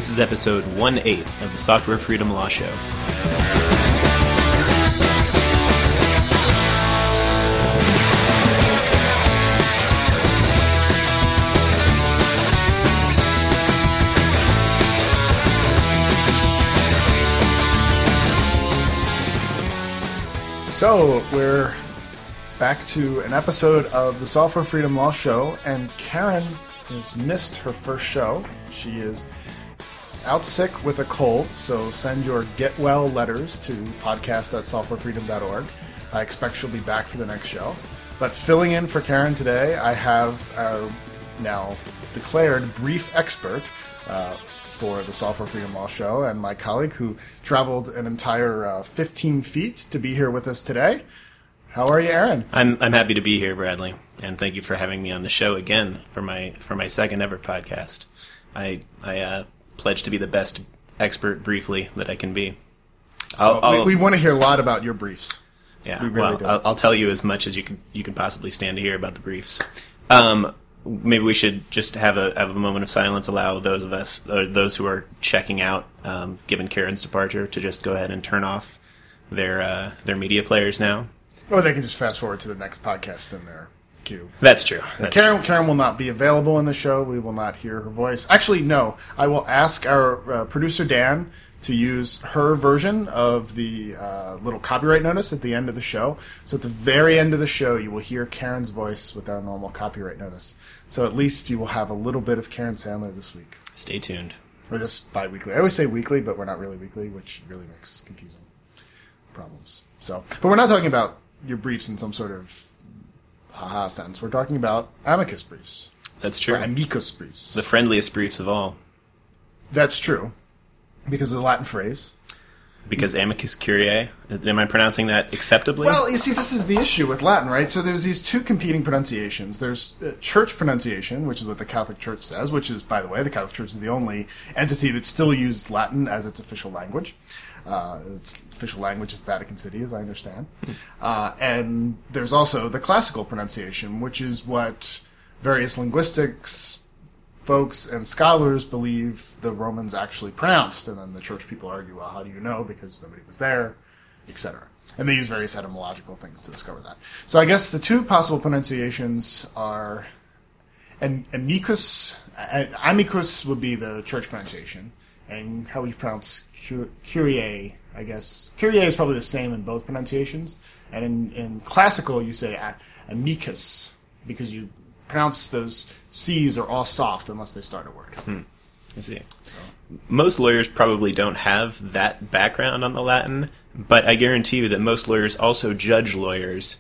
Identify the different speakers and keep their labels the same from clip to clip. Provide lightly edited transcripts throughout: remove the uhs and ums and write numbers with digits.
Speaker 1: This is episode 18 of the Software Freedom Law Show.
Speaker 2: So, we're back to an episode of the Software Freedom Law Show, and Karen has missed her first show. She is out sick with a cold, so send your get well letters to podcast@softwarefreedom.org. I expect she'll be back for the next show. But filling in for Karen today, I have our now declared brief expert for the Software Freedom Law Show, and my colleague who traveled an entire 15 feet to be here with us today. How are you, Aaron?
Speaker 1: I'm happy to be here, Bradley, and thank you for having me on the show again for my second ever podcast. I pledge to be the best expert briefly that I can be.
Speaker 2: We want to hear a lot about your briefs.
Speaker 1: Yeah,
Speaker 2: we really do.
Speaker 1: I'll tell you as much as you can possibly stand to hear about the briefs. Maybe we should just have a moment of silence, allow those of us, or those who are checking out, given Karen's departure, to just go ahead and turn off their media players now.
Speaker 2: Or they can just fast forward to the next podcast in their queue.
Speaker 1: That's true.
Speaker 2: Karen will not be available in the show. We will not hear her voice. Actually, no. I will ask our producer, Dan, to use her version of the little copyright notice at the end of the show. So at the very end of the show, you will hear Karen's voice with our normal copyright notice. So at least you will have a little bit of Karen Sandler this week.
Speaker 1: Stay tuned.
Speaker 2: Or this bi-weekly. I always say weekly, but we're not really weekly, which really makes confusing problems. But we're not talking about your briefs in some sort of haha sense. We're talking about amicus briefs.
Speaker 1: That's true.
Speaker 2: Or amicus briefs.
Speaker 1: The friendliest briefs of all.
Speaker 2: That's true. Because of the Latin phrase.
Speaker 1: Because amicus curiae. Am I pronouncing that acceptably?
Speaker 2: Well, you see, this is the issue with Latin, right? So there's these two competing pronunciations. There's church pronunciation, which is what the Catholic Church says, which is, by the way, the Catholic Church is the only entity that still used Latin as its official language. It's official language of Vatican City, as I understand. And there's also the classical pronunciation, which is what various linguistics folks and scholars believe the Romans actually pronounced, and then the church people argue, well, how do you know? Because nobody was there, etc. And they use various etymological things to discover that. So I guess the two possible pronunciations are amicus. Amicus would be the church pronunciation, and how we pronounce curiae, I guess. Curiae is probably the same in both pronunciations, and in classical you say amicus, because you pronounce those C's are all soft unless they start a word.
Speaker 1: I see.
Speaker 2: So.
Speaker 1: Most lawyers probably don't have that background on the Latin, but I guarantee you that most lawyers also judge lawyers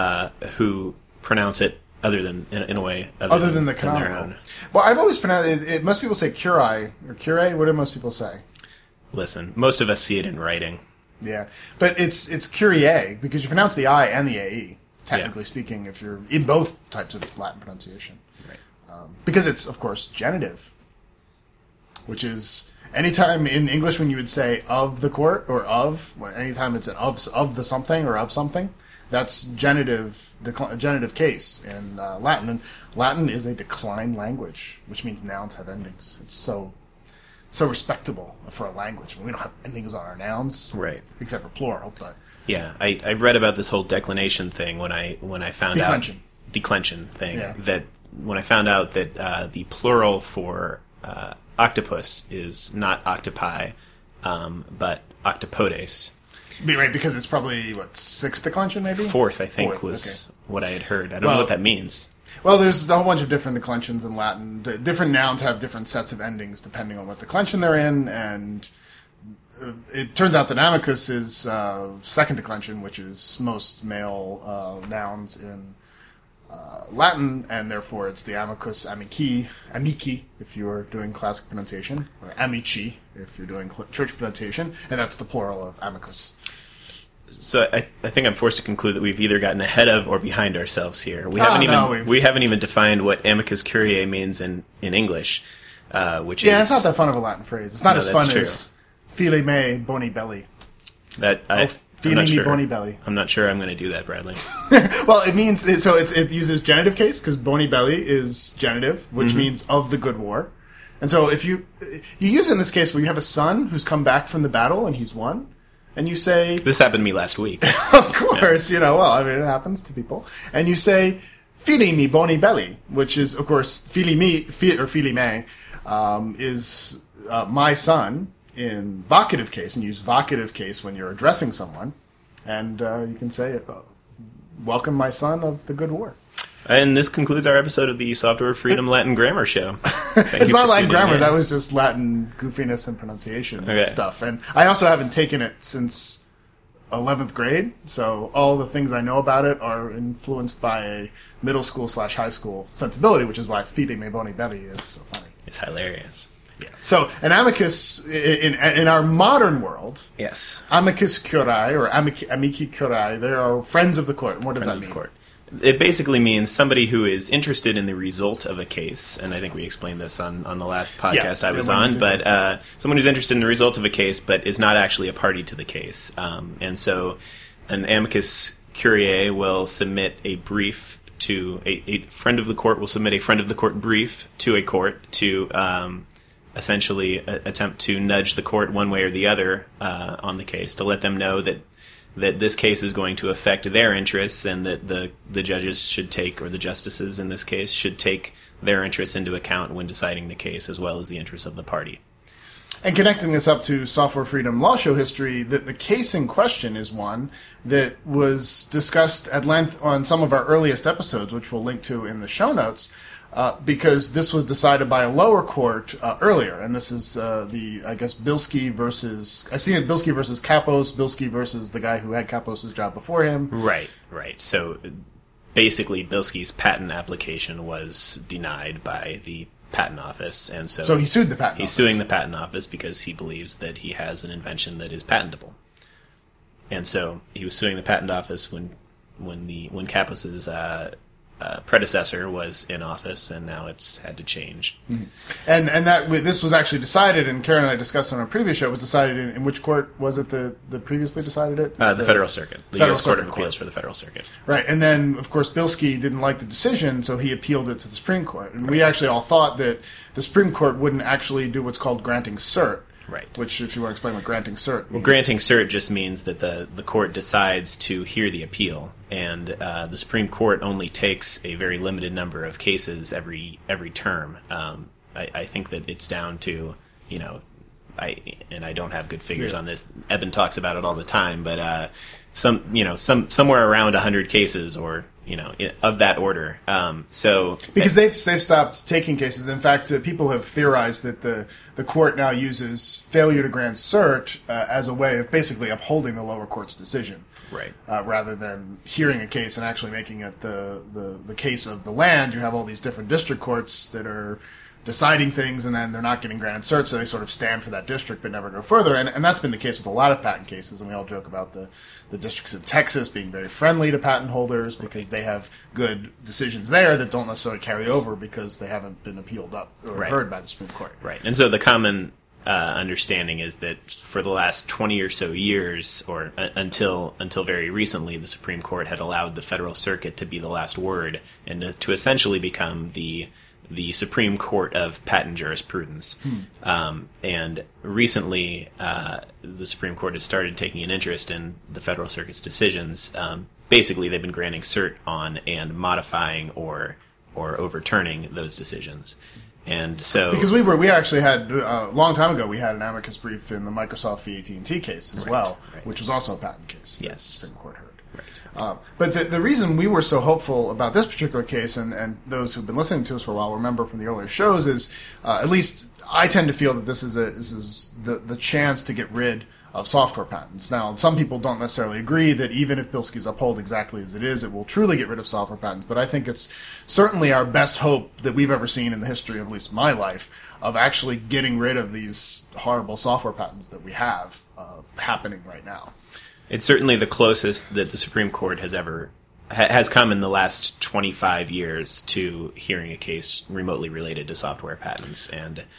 Speaker 1: who pronounce it other than in a way other than
Speaker 2: the
Speaker 1: their
Speaker 2: canonical.
Speaker 1: own.
Speaker 2: Well, I've always pronounced it. Most people say curiae or curiae. What do most people say?
Speaker 1: Listen, most of us see it in writing.
Speaker 2: Yeah, but it's curiae because you pronounce the I and the AE. Technically speaking, if you're in both types of Latin pronunciation.
Speaker 1: Right.
Speaker 2: Because it's, of course, genitive, which is anytime in English when you would say of the court or of, anytime it's an of the something or of something, that's genitive case in Latin. And Latin is a declined language, which means nouns have endings. It's so respectable for a language. We don't have endings on our nouns,
Speaker 1: right?
Speaker 2: Except for plural, but.
Speaker 1: Yeah, I read about this whole declination thing when I found out declension thing.
Speaker 2: Yeah.
Speaker 1: That when I found out that the plural for octopus is not octopi, but octopodes.
Speaker 2: Right, because it's probably sixth declension, maybe.
Speaker 1: Fourth, I think, was what I had heard. I don't know what that means.
Speaker 2: Well, there's a whole bunch of different declensions in Latin. Different nouns have different sets of endings depending on what declension they're in, and it turns out that amicus is second declension, which is most male nouns in Latin, and therefore it's the amicus, amici, if you're doing classic pronunciation, or amici if you're doing church pronunciation, and that's the plural of amicus.
Speaker 1: So I think I'm forced to conclude that we've either gotten ahead of or behind ourselves here. We haven't even defined what amicus curiae means in English, which is...
Speaker 2: Yeah, it's not that fun of a Latin phrase. It's not as fun as file me boni belli. Boni belli.
Speaker 1: I'm not sure I'm going to do that, Bradley.
Speaker 2: Well, it means it uses genitive case because boni belli is genitive, which means of the good war, And so if you use it in this case where you have a son who's come back from the battle and he's won, and you say...
Speaker 1: This happened to me last week.
Speaker 2: Of course, it happens to people. And you say, fili mi boni belli, which is, of course, fili me, is my son in vocative case, and use vocative case when you're addressing someone. And you can say, welcome, my son of the good war.
Speaker 1: And this concludes our episode of the Software Freedom Latin Grammar Show.
Speaker 2: It's not Latin grammar, that was just Latin goofiness and pronunciation stuff. And I also haven't taken it since 11th grade, so all the things I know about it are influenced by a middle school/high school sensibility, which is why fili me boni belli is so funny.
Speaker 1: It's hilarious.
Speaker 2: Yeah. So, an amicus, in our modern world,
Speaker 1: yes,
Speaker 2: amicus curiae, or amici curiae, they are friends of the court. And what does that mean?
Speaker 1: Court. It basically means somebody who is interested in the result of a case, and I think we explained this on the last podcast I was on, but someone who's interested in the result of a case but is not actually a party to the case. And so an amicus curiae will submit a brief to a friend of the court will submit a friend of the court brief to a court to essentially attempt to nudge the court one way or the other on the case, to let them know that this case is going to affect their interests, and that the judges should take, or the justices in this case, should take their interests into account when deciding the case, as well as the interests of the party.
Speaker 2: And connecting this up to Software Freedom Law Show history, the case in question is one that was discussed at length on some of our earliest episodes, which we'll link to in the show notes, because this was decided by a lower court earlier, and this is Bilski versus... I've seen it, Bilski versus Kapos, Bilski versus the guy who had Kapos' job before him.
Speaker 1: Right. So basically, Bilski's patent application was denied by the Patent Office, and so
Speaker 2: he sued the Patent Office.
Speaker 1: He's suing the Patent Office because he believes that he has an invention that is patentable. And so he was suing the Patent Office when Kapos' predecessor was in office, and now it's had to change.
Speaker 2: Mm-hmm. And that this was actually decided, and Karen and I discussed on our previous show, it was decided in which court was it that previously decided it?
Speaker 1: The Federal Circuit. The U.S. Court of Appeals for the Federal Circuit.
Speaker 2: Right, and then, of course, Bilski didn't like the decision, so he appealed it to the Supreme Court. And we actually all thought that the Supreme Court wouldn't actually do what's called granting cert.
Speaker 1: Right.
Speaker 2: Which, if you want to explain what granting cert means.
Speaker 1: Well, granting cert just means that the court decides to hear the appeal, and the Supreme Court only takes a very limited number of cases every term. I think that it's down to, I don't have good figures on this. Eben talks about it all the time, but somewhere around 100 cases, or of that order. Because
Speaker 2: they've stopped taking cases. In fact, people have theorized that the court now uses failure to grant cert as a way of basically upholding the lower court's decision,
Speaker 1: right?
Speaker 2: Rather than hearing a case and actually making it the case of the land. You have all these different district courts that are deciding things, and then they're not getting granted cert, so they sort of stand for that district but never go further. And that's been the case with a lot of patent cases, and we all joke about the districts in Texas being very friendly to patent holders because they have good decisions there that don't necessarily carry over because they haven't been appealed up or heard by the Supreme Court.
Speaker 1: Right. And so the common understanding is that for the last 20 or so years, or until very recently, the Supreme Court had allowed the Federal Circuit to be the last word, and to essentially become the Supreme Court of patent jurisprudence. And recently, the Supreme Court has started taking an interest in the Federal Circuit's decisions. Basically, they've been granting cert on and modifying or overturning those decisions. And so,
Speaker 2: because we actually had a long time ago, we had an amicus brief in the Microsoft v. AT&T case as well, which was also a patent case.
Speaker 1: Yes,
Speaker 2: the Supreme Court heard.
Speaker 1: Right.
Speaker 2: But the reason we were so hopeful about this particular case, and those who've been listening to us for a while remember from the earlier shows, is at least I tend to feel that this is the chance to get rid of software patents. Now, some people don't necessarily agree that even if Bilski's upheld exactly as it is, it will truly get rid of software patents. But I think it's certainly our best hope that we've ever seen in the history of at least my life of actually getting rid of these horrible software patents that we have happening right now.
Speaker 1: It's certainly the closest that the Supreme Court has come in the last 25 years to hearing a case remotely related to software patents,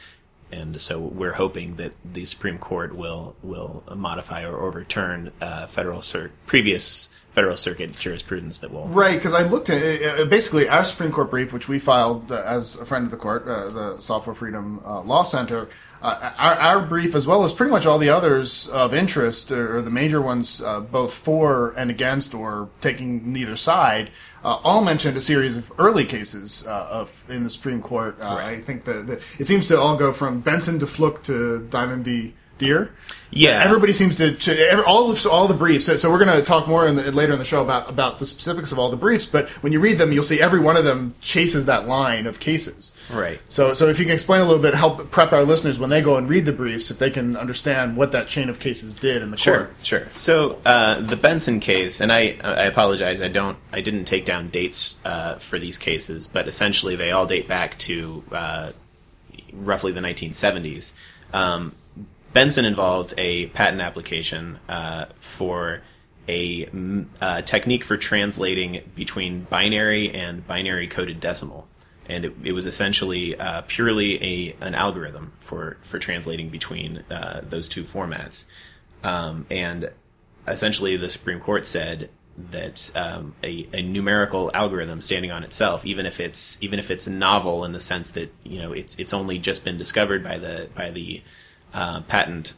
Speaker 1: and so we're hoping that the Supreme Court will modify or overturn previous Federal Circuit jurisprudence that will...
Speaker 2: Right, because I looked at basically our Supreme Court brief, which we filed as a friend of the court, the Software Freedom Law Center. Our brief, as well as pretty much all the others of interest, or the major ones, both for and against, or taking neither side, all mentioned a series of early cases in the Supreme Court.
Speaker 1: Right.
Speaker 2: I think it seems to all go from Benson to Fluke to Diamond v. Deere.
Speaker 1: Yeah,
Speaker 2: everybody seems to all the briefs. So we're going to talk more later in the show about the specifics of all the briefs. But when you read them, you'll see every one of them chases that line of cases.
Speaker 1: Right.
Speaker 2: So if you can explain a little bit, help prep our listeners when they go and read the briefs, if they can understand what that chain of cases did in the court.
Speaker 1: Sure. So the Benson case, and I apologize, I didn't take down dates for these cases, but essentially they all date back to roughly the 1970s. Benson involved a patent application for a technique for translating between binary and binary coded decimal, and it was essentially purely an algorithm for translating between those two formats. And essentially, the Supreme Court said that a numerical algorithm standing on itself, even if it's novel in the sense that it's only just been discovered by the patent,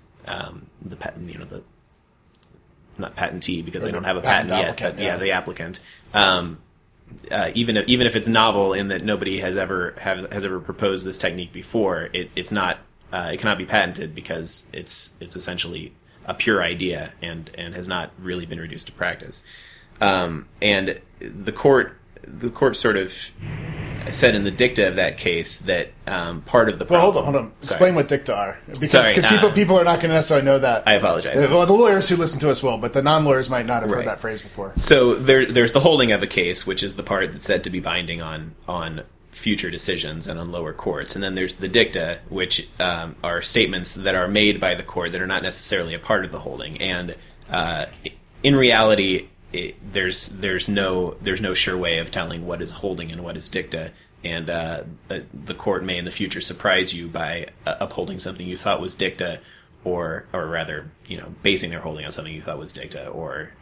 Speaker 1: not patentee because they don't have a patent yet, but the applicant. Even if it's novel in that nobody has ever proposed this technique before, it cannot be patented because it's essentially a pure idea and has not really been reduced to practice. And the court sort of said in the dicta of that case that part of the problem...
Speaker 2: Well, hold on. Explain what dicta are. Because people are not going to necessarily know that.
Speaker 1: I apologize.
Speaker 2: Well, the lawyers who listen to us will, but the non-lawyers might not have heard that phrase before.
Speaker 1: So there's the holding of a case, which is the part that's said to be binding on future decisions and on lower courts. And then there's the dicta, which are statements that are made by the court that are not necessarily a part of the holding. And in reality... there's no sure way of telling what is holding and what is dicta, and the court may in the future surprise you by upholding something you thought was dicta, or rather, basing their holding on something you thought was dicta, or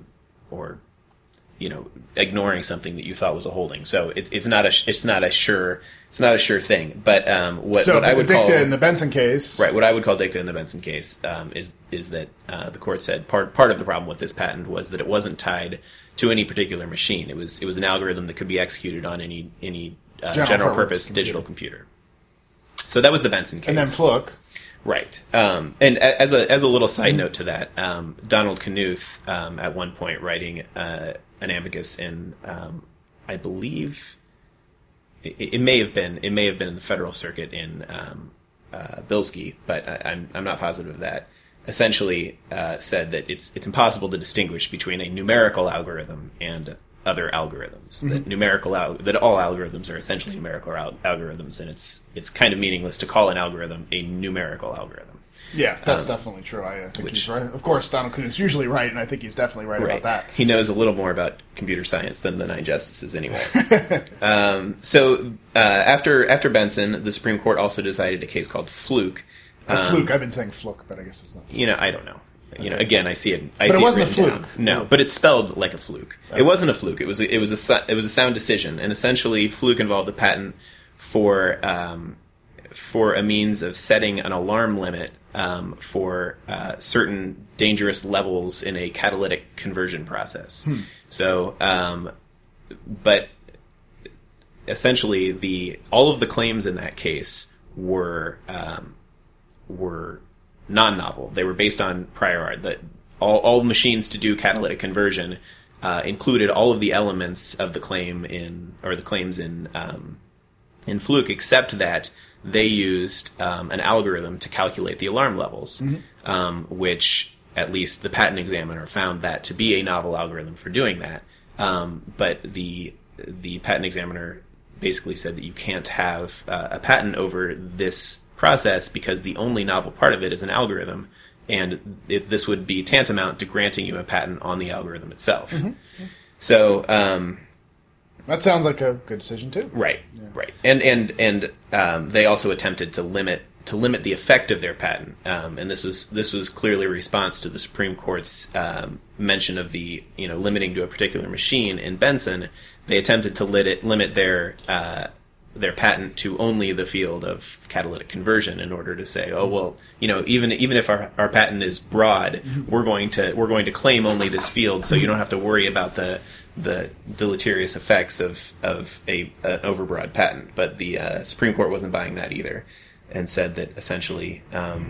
Speaker 1: ignoring something that you thought was a holding. So it's not a sure thing. But what I would call
Speaker 2: dicta in the Benson case,
Speaker 1: right? What I would call dicta in the Benson case is that the court said part of the problem with this patent was that it wasn't tied to any particular machine. It was an algorithm that could be executed on any general purpose digital computer. So that was the Benson case.
Speaker 2: And then Fluke.
Speaker 1: Right. And as a little side note to that, Donald Knuth at one point writing an amicus in I believe it may have been in the Federal Circuit in Bilski, but I'm not positive of that. Essentially said that it's impossible to distinguish between a numerical algorithm and other algorithms. Mm-hmm. That all algorithms are essentially numerical algorithms, and it's kind of meaningless to call an algorithm a numerical algorithm.
Speaker 2: Yeah, that's definitely true. I think he's right. Of course, Donald Knuth is usually right, and I think he's definitely right about that.
Speaker 1: He knows a little more about computer science than the 9 justices, anyway. So after Benson, the Supreme Court also decided a case called Fluke.
Speaker 2: Fluke. I've been saying Fluke, but I guess it's not. Fluke.
Speaker 1: I don't know. Okay. Again, I see it.
Speaker 2: But it wasn't a fluke.
Speaker 1: Down. No, but it's spelled like a fluke. Okay. It wasn't a fluke. It was a sound decision, and essentially, Fluke involved a patent for a means of setting an alarm limit for certain dangerous levels in a catalytic conversion process. So, but essentially, all of the claims in that case were non-novel. They were based on prior art. That all machines to do catalytic conversion included all of the elements of the claims in Fluke, except that they used an algorithm to calculate the alarm levels, which at least the patent examiner found that to be a novel algorithm for doing that. But the patent examiner basically said that you can't have a patent over this process because the only novel part of it is an algorithm, and this would be tantamount to granting you a patent on the algorithm itself. So
Speaker 2: that sounds like a good decision too.
Speaker 1: Right, yeah. Right, and they also attempted to limit limit the effect of their patent. And this was clearly a response to the Supreme Court's mention of the limiting to a particular machine in Benson. They attempted to limit their patent to only the field of catalytic conversion in order to say, oh well, even if our patent is broad, we're going to claim only this field, so you don't have to worry about the deleterious effects of an overbroad patent. But the Supreme Court wasn't buying that either, and said that essentially,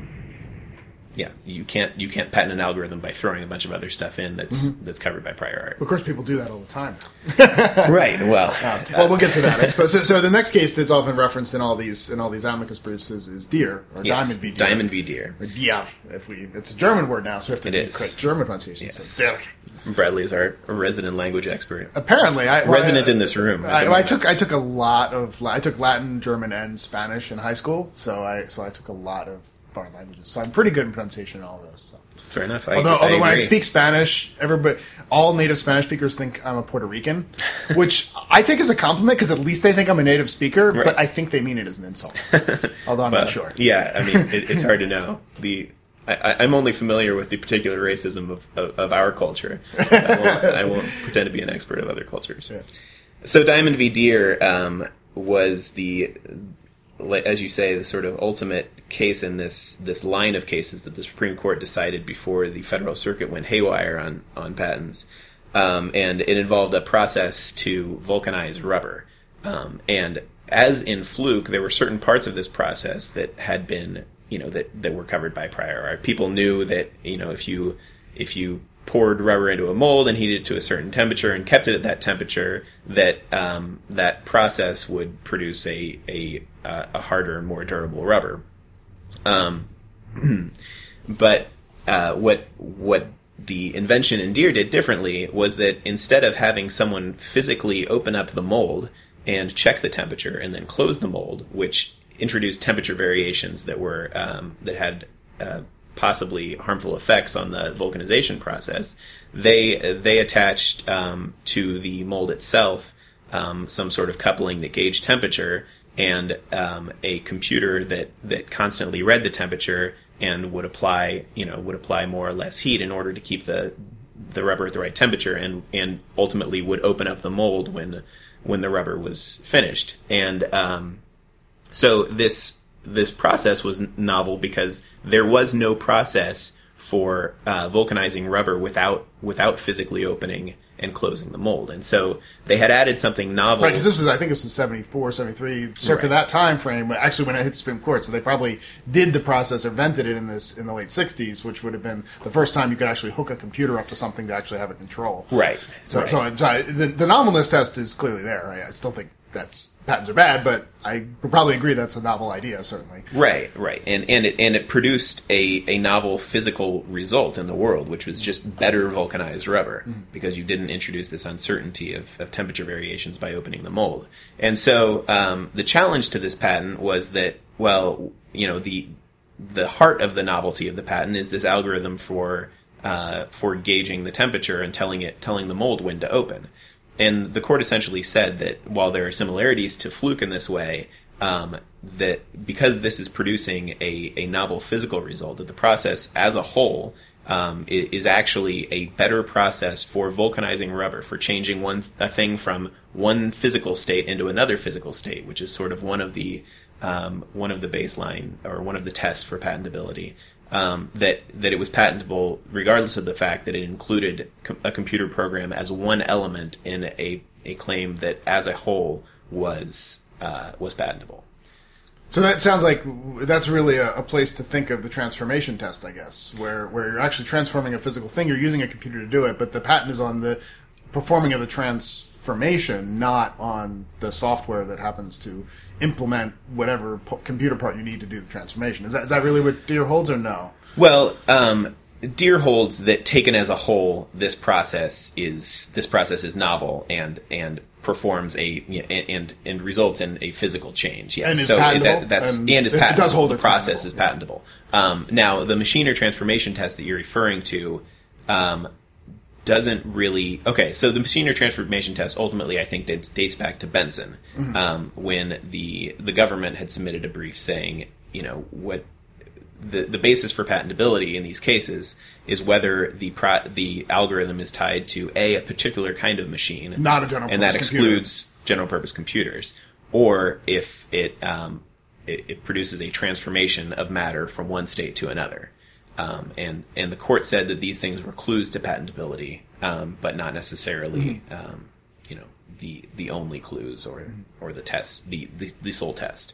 Speaker 1: you can't patent an algorithm by throwing a bunch of other stuff in that's covered by prior art.
Speaker 2: Of course, people do that all the time.
Speaker 1: Right. Well,
Speaker 2: we'll get to that, I suppose. So the next case that's often referenced in all these amicus briefs is Deere, or
Speaker 1: yes,
Speaker 2: Diamond v. Deere.
Speaker 1: Diamond v. Deere.
Speaker 2: Or Deere, it's a German word now, so we have to do correct German pronunciation.
Speaker 1: Yes.
Speaker 2: So Deere.
Speaker 1: Bradley is our resident language expert.
Speaker 2: Apparently,
Speaker 1: resident in this room.
Speaker 2: I took Latin, German, and Spanish in high school, so I took a lot of foreign languages. So I'm pretty good in pronunciation in all those. So.
Speaker 1: Fair enough.
Speaker 2: Although when I speak Spanish, all native Spanish speakers think I'm a Puerto Rican, which I take as a compliment because at least they think I'm a native speaker. Right. But I think they mean it as an insult. Although I'm not sure.
Speaker 1: Yeah, I mean it's hard to know. I'm only familiar with the particular racism of our culture. I won't pretend to be an expert of other cultures. Yeah. So Diamond v. Deere was as you say, the sort of ultimate case in this line of cases that the Supreme Court decided before the Federal Circuit went haywire on patents. And it involved a process to vulcanize rubber. And as in Fluke, there were certain parts of this process that had been that were covered by prior art. People knew that, if you poured rubber into a mold and heated it to a certain temperature and kept it at that temperature, that that process would produce a harder and more durable rubber. But what the invention in Deere did differently was that instead of having someone physically open up the mold and check the temperature and then close the mold, which introduced temperature variations that were that had possibly harmful effects on the vulcanization process, they attached to the mold itself some sort of coupling that gauged temperature and a computer that constantly read the temperature and would apply more or less heat in order to keep the rubber at the right temperature and ultimately would open up the mold when the rubber was finished. And so this process was novel because there was no process for vulcanizing rubber without physically opening and closing the mold. And so they had added something novel.
Speaker 2: Right, because I think it was in 74, 73, circa that time frame, actually when it hit the Supreme Court. So they probably did the process, invented it in the late 60s, which would have been the first time you could actually hook a computer up to something to actually have it control.
Speaker 1: Right.
Speaker 2: So the novelness test is clearly there. Right? I still think patents are bad, but I would probably agree that's a novel idea, certainly.
Speaker 1: Right. And it produced a novel physical result in the world, which was just better vulcanized rubber, because you didn't introduce this uncertainty of temperature variations by opening the mold. And so the challenge to this patent was that, the heart of the novelty of the patent is this algorithm for gauging the temperature and telling the mold when to open. And the court essentially said that while there are similarities to Fluke in this way, that because this is producing a novel physical result, that the process as a whole is actually a better process for vulcanizing rubber, for changing a thing from one physical state into another physical state, which is sort of one of the baseline or one of the tests for patentability. That it was patentable regardless of the fact that it included a computer program as one element in a claim that as a whole was patentable.
Speaker 2: So that sounds like that's really a place to think of the transformation test, I guess, where you're actually transforming a physical thing. You're using a computer to do it, but the patent is on the performing of the transformation, not on the software that happens to implement whatever computer part you need to do the transformation. Is that really what Deere holds, or no?
Speaker 1: Well, Deere holds that taken as a whole, this process is novel and performs and results in a physical change. Yes.
Speaker 2: And is patentable.
Speaker 1: It does hold the process is
Speaker 2: patentable.
Speaker 1: Now, the machine or transformation test that you're referring to doesn't really... Okay, so the machine or transformation test ultimately, I think, dates back to Benson, when the government had submitted a brief saying, what the basis for patentability in these cases is whether the algorithm is tied to a particular kind of machine,
Speaker 2: not a general purpose
Speaker 1: and that
Speaker 2: computer.
Speaker 1: excludes general purpose computers, or if it produces a transformation of matter from one state to another. And the court said that these things were clues to patentability, but not necessarily, the only clues or the test, the sole test.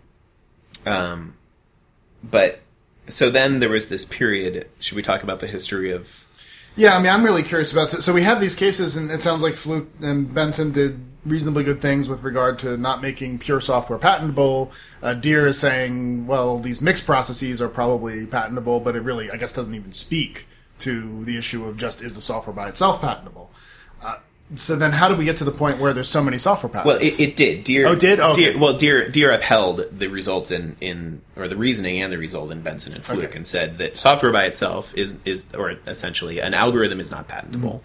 Speaker 1: But so then there was this period. Should we talk about the history of?
Speaker 2: Yeah, I mean, I'm really curious about. So we have these cases, and it sounds like Fluke and Benson did reasonably good things with regard to not making pure software patentable. Deere is saying, well, these mixed processes are probably patentable, but it really, I guess, doesn't even speak to the issue of just is the software by itself patentable. So then how do we get to the point where there's so many software patents?
Speaker 1: Well, it did. Deere,
Speaker 2: oh, it did? Oh, okay.
Speaker 1: Deere upheld the results or the reasoning and the result in Benson and Fluke,
Speaker 2: okay,
Speaker 1: and said that software by itself is or essentially an algorithm is not patentable.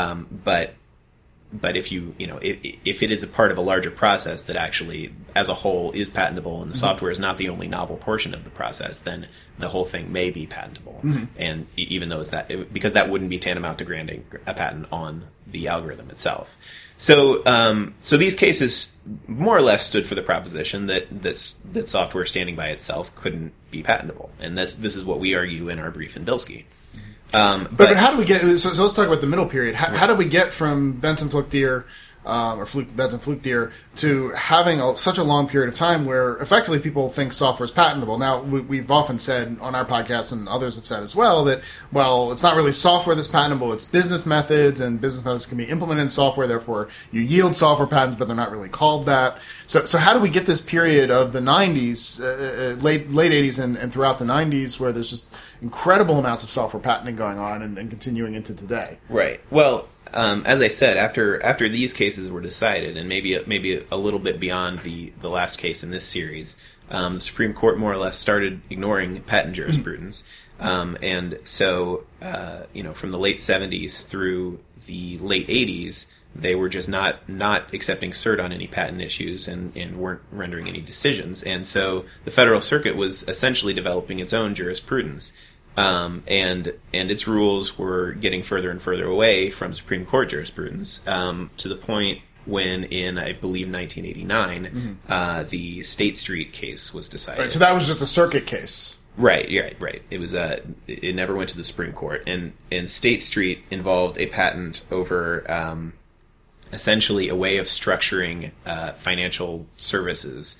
Speaker 1: But if if it is a part of a larger process that actually as a whole is patentable, and the software is not the only novel portion of the process, then the whole thing may be patentable. And even though because that wouldn't be tantamount to granting a patent on the algorithm itself. So these cases more or less stood for the proposition that software standing by itself couldn't be patentable, and this is what we argue in our brief in Bilski.
Speaker 2: But how do we get? So let's talk about the middle period. How do we get from Benson Fluke Deere, or Benson Fluke Deere, to having such a long period of time where effectively people think software is patentable? Now we've often said on our podcast, and others have said as well, that it's not really software that's patentable; it's business methods, and business methods can be implemented in software. Therefore, you yield software patents, but they're not really called that. So how do we get this period of the 90s, late 80s, and throughout the 90s, where there's just incredible amounts of software patenting going on and continuing into today?
Speaker 1: Right. Well, as I said, after these cases were decided, and maybe a little bit beyond the last case in this series, the Supreme Court more or less started ignoring patent jurisprudence, and so from the late 70s through the late 80s, they were just not accepting cert on any patent issues and weren't rendering any decisions, and so the Federal Circuit was essentially developing its own jurisprudence. And its rules were getting further and further away from Supreme Court jurisprudence, to the point when in, I believe, 1989, the State Street case was decided.
Speaker 2: Right, so that was just a circuit case.
Speaker 1: Right. It was it never went to the Supreme Court, and State Street involved a patent over essentially a way of structuring financial services,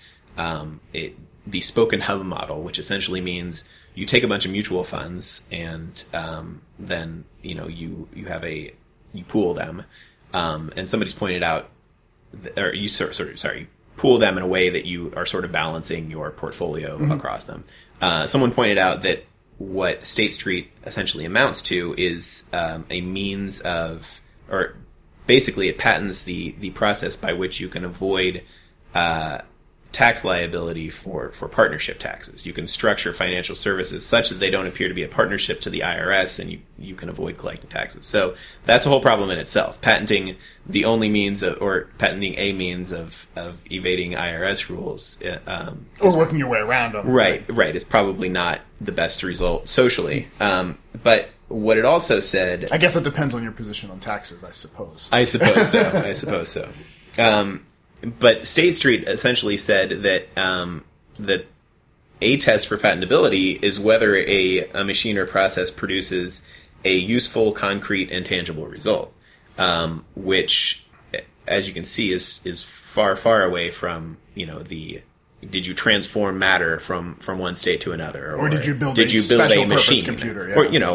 Speaker 1: the spoken hub model, which essentially means you take a bunch of mutual funds and then you pool them, and somebody's pointed out, or you pool them in a way that you are sort of balancing your portfolio across them. Someone pointed out that what State Street essentially amounts to is a means of, or basically it patents the process by which you can avoid tax liability for partnership taxes. You can structure financial services such that they don't appear to be a partnership to the IRS, and you can avoid collecting taxes. So that's a whole problem in itself. Patenting the only means or patenting a means of evading IRS rules,
Speaker 2: or working your way around them.
Speaker 1: Right, is probably not the best result socially. But what it also said,
Speaker 2: I guess it depends on your position on taxes, I suppose.
Speaker 1: I suppose so. But State Street essentially said that that a test for patentability is whether a machine or process produces a useful, concrete, and tangible result, which, as you can see, is far, far away from the did you transform matter from one state to another,
Speaker 2: or did you build a machine computer,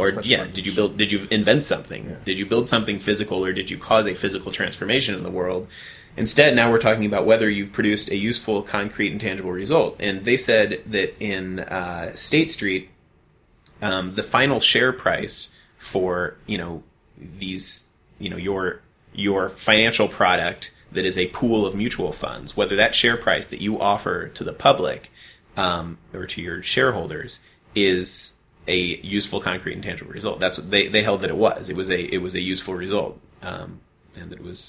Speaker 1: did you invent something? Yeah. Did you build something physical, or did you cause a physical transformation in the world? Instead, now we're talking about whether you've produced a useful, concrete, and tangible result. And they said that in State Street, the final share price for these your financial product that is a pool of mutual funds, whether that share price that you offer to the public or to your shareholders is a useful, concrete, and tangible result. That's what they held that it was. It was a useful result, and that it was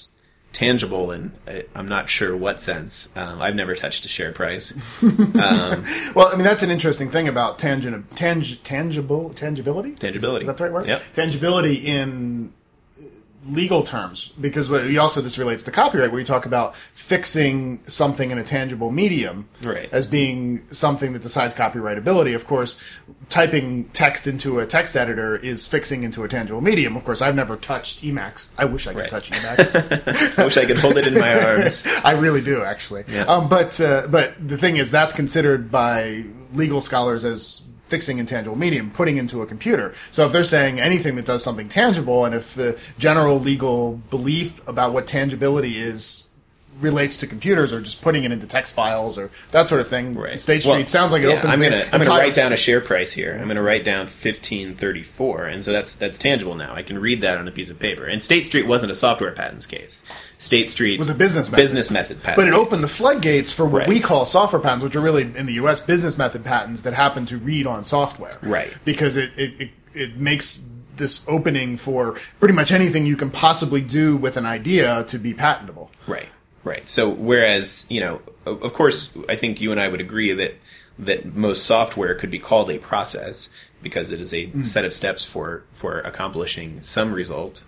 Speaker 1: tangible in I'm not sure what sense. I've never touched a share price.
Speaker 2: Well, I mean, that's an interesting thing about tangibility.
Speaker 1: Tangibility.
Speaker 2: Is that the right word?
Speaker 1: Yep.
Speaker 2: Tangibility in legal terms, because this relates to copyright, where you talk about fixing something in a tangible medium
Speaker 1: Right.
Speaker 2: as being something that decides copyrightability. Of course, typing text into a text editor is fixing into a tangible medium. Of course, I've never touched Emacs. I wish I could
Speaker 1: Right.
Speaker 2: touch Emacs.
Speaker 1: I wish I could hold it in my arms.
Speaker 2: I really do, actually.
Speaker 1: Yeah.
Speaker 2: But the thing is, that's considered by legal scholars as fixing intangible medium, putting into a computer. So if they're saying anything that does something tangible, and if the general legal belief about what tangibility is relates to computers, or just putting it into text files or that sort of thing,
Speaker 1: Right.
Speaker 2: State Street sounds like it opens.
Speaker 1: I'm
Speaker 2: the
Speaker 1: gonna
Speaker 2: entire-
Speaker 1: write down a share price here. I'm gonna write down 1534, and so that's tangible now. I can read that on a piece of paper. And State Street wasn't a software patents case. State Street
Speaker 2: was a business
Speaker 1: method patent.
Speaker 2: But it
Speaker 1: case.
Speaker 2: opened the floodgates for what
Speaker 1: Right.
Speaker 2: we call software patents, which are really, in the U.S., business method patents that happen to read on software.
Speaker 1: Right.
Speaker 2: Because it makes this opening for pretty much anything you can possibly do with an idea to be patentable.
Speaker 1: Right. Right. So whereas, of course, I think you and I would agree that most software could be called a process because it is a set of steps for accomplishing some result.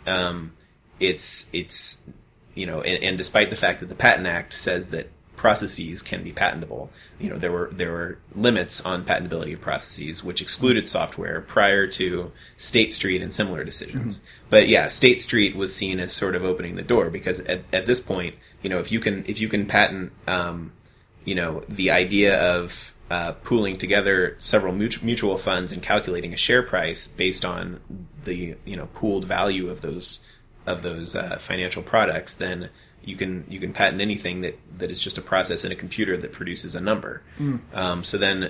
Speaker 1: It's and despite the fact that the Patent Act says that processes can be patentable, there were limits on patentability of processes which excluded software prior to State Street and similar decisions. But yeah, State Street was seen as sort of opening the door because at this point, if you can patent, the idea of pooling together several mutual funds and calculating a share price based on the pooled value of those financial products, then you can patent anything that is just a process in a computer that produces a number. So then,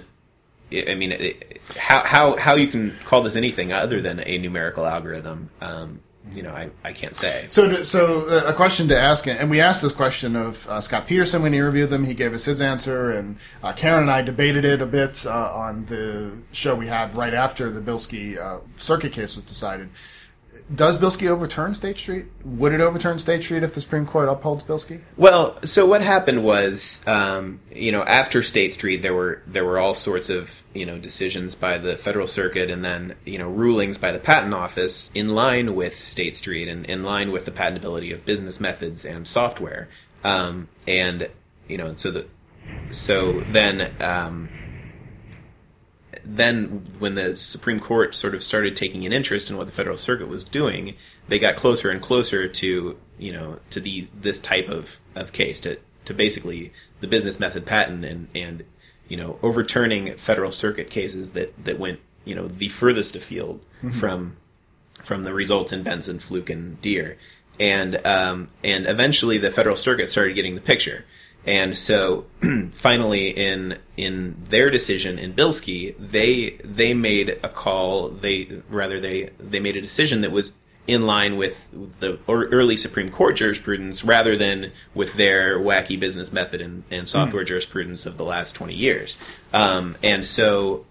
Speaker 1: how you can call this anything other than a numerical algorithm? I can't say.
Speaker 2: So a question to ask, and we asked this question of Scott Peterson when he interviewed them. He gave us his answer, and Karen and I debated it a bit on the show we had right after the Bilski circuit case was decided. Does Bilski overturn State Street? Would it overturn State Street if the Supreme Court upholds Bilski?
Speaker 1: Well, so what happened was, after State Street, there were all sorts of, decisions by the Federal Circuit and then, rulings by the Patent Office in line with State Street and in line with the patentability of business methods and software. Then when the Supreme Court sort of started taking an interest in what the Federal Circuit was doing, they got closer and closer to this type of case, to basically the business method patent and overturning Federal Circuit cases that went the furthest afield from the results in Benson, Fluke, and Deere, and eventually the Federal Circuit started getting the picture. And so, finally, in their decision in Bilski, they made a call. They made a decision that was in line with the early Supreme Court jurisprudence, rather than with their wacky business method and software jurisprudence of the last 20 years. And so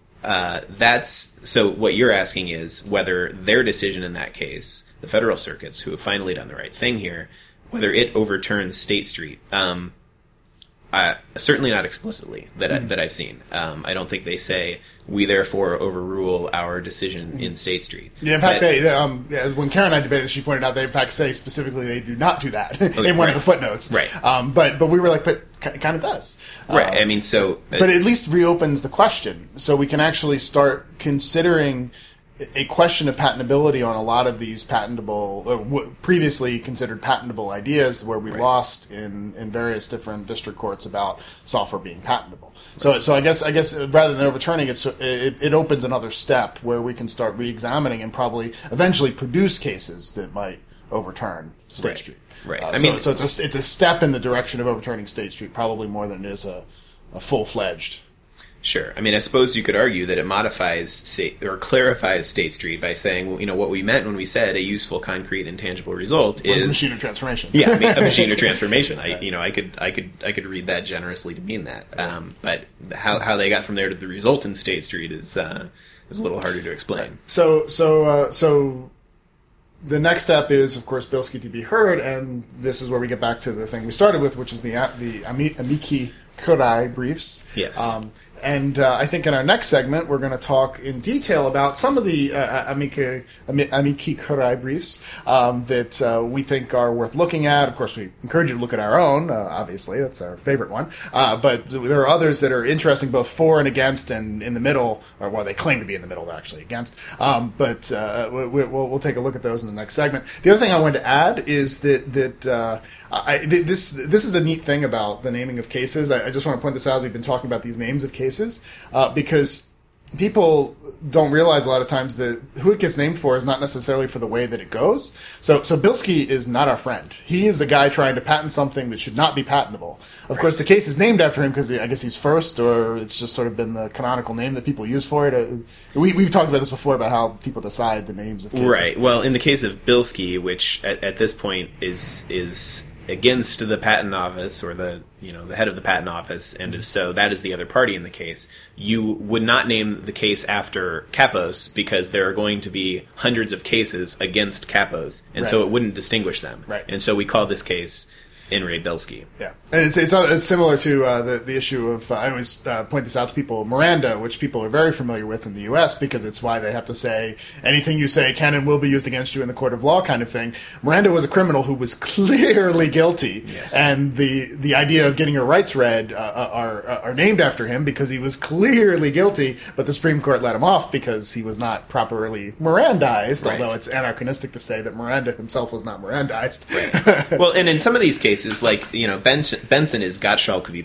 Speaker 1: so what you're asking is whether their decision in that case, the Federal Circuits, who have finally done the right thing here, whether it overturns State Street. Certainly not explicitly that I've seen. I don't think they say we therefore overrule our decision in State Street.
Speaker 2: Yeah, in fact, when Karen and I debated, she pointed out they in fact say specifically they do not do that in one of the footnotes.
Speaker 1: Right.
Speaker 2: But we were like, but it kind of does.
Speaker 1: Right.
Speaker 2: But it at least reopens the question, so we can actually start considering a question of patentability on a lot of these patentable, previously considered patentable ideas, where we lost in various different district courts about software being patentable. Right. So I guess rather than overturning it opens another step where we can start re-examining and probably eventually produce cases that might overturn State Street.
Speaker 1: Right.
Speaker 2: So it's a step in the direction of overturning State Street, probably more than it is a full-fledged.
Speaker 1: Sure. I suppose you could argue that it modifies or clarifies State Street by saying, what we meant when we said a useful, concrete, and tangible result is
Speaker 2: machine or transformation.
Speaker 1: Yeah, a machine or transformation. I could read that generously to mean that. But how they got from there to the result in State Street is a little harder to explain.
Speaker 2: So the next step is, of course, Bilski to be heard, and this is where we get back to the thing we started with, which is the amici curiae briefs.
Speaker 1: Yes.
Speaker 2: And I think in our next segment, we're going to talk in detail about some of the amici curiae briefs that we think are worth looking at. Of course, we encourage you to look at our own. Obviously, that's our favorite one. But there are others that are interesting, both for and against, and in the middle, or well, they claim to be in the middle. They're actually against. But we'll take a look at those in the next segment. The other thing I wanted to add is that this is a neat thing about the naming of cases. I just want to point this out as we've been talking about these names of cases, because people don't realize a lot of times that who it gets named for is not necessarily for the way that it goes. So Bilski is not our friend. He is the guy trying to patent something that should not be patentable. Of course, the case is named after him because I guess he's first, or it's just sort of been the canonical name that people use for it. We've talked about this before, about how people decide the names of cases.
Speaker 1: Right. Well, in the case of Bilski, which at this point is against the patent office, or the head of the patent office, and that is the other party in the case, you would not name the case after Kapos, because there are going to be hundreds of cases against Kapos, and so it wouldn't distinguish them.
Speaker 2: Right. And
Speaker 1: so we call this case In re Bilski.
Speaker 2: Yeah, and it's similar to the issue of I always point this out to people, Miranda, which people are very familiar with in the U.S. because it's why they have to say anything you say can and will be used against you in the court of law kind of thing. Miranda was a criminal who was clearly guilty,
Speaker 1: yes.
Speaker 2: And the idea of getting her rights read are named after him because he was clearly guilty, but the Supreme Court let him off because he was not properly Mirandized,
Speaker 1: right.
Speaker 2: Although it's anachronistic to say that Miranda himself was not Mirandized.
Speaker 1: Right. Well, and in some of these cases, like Benson is Gottschalk v.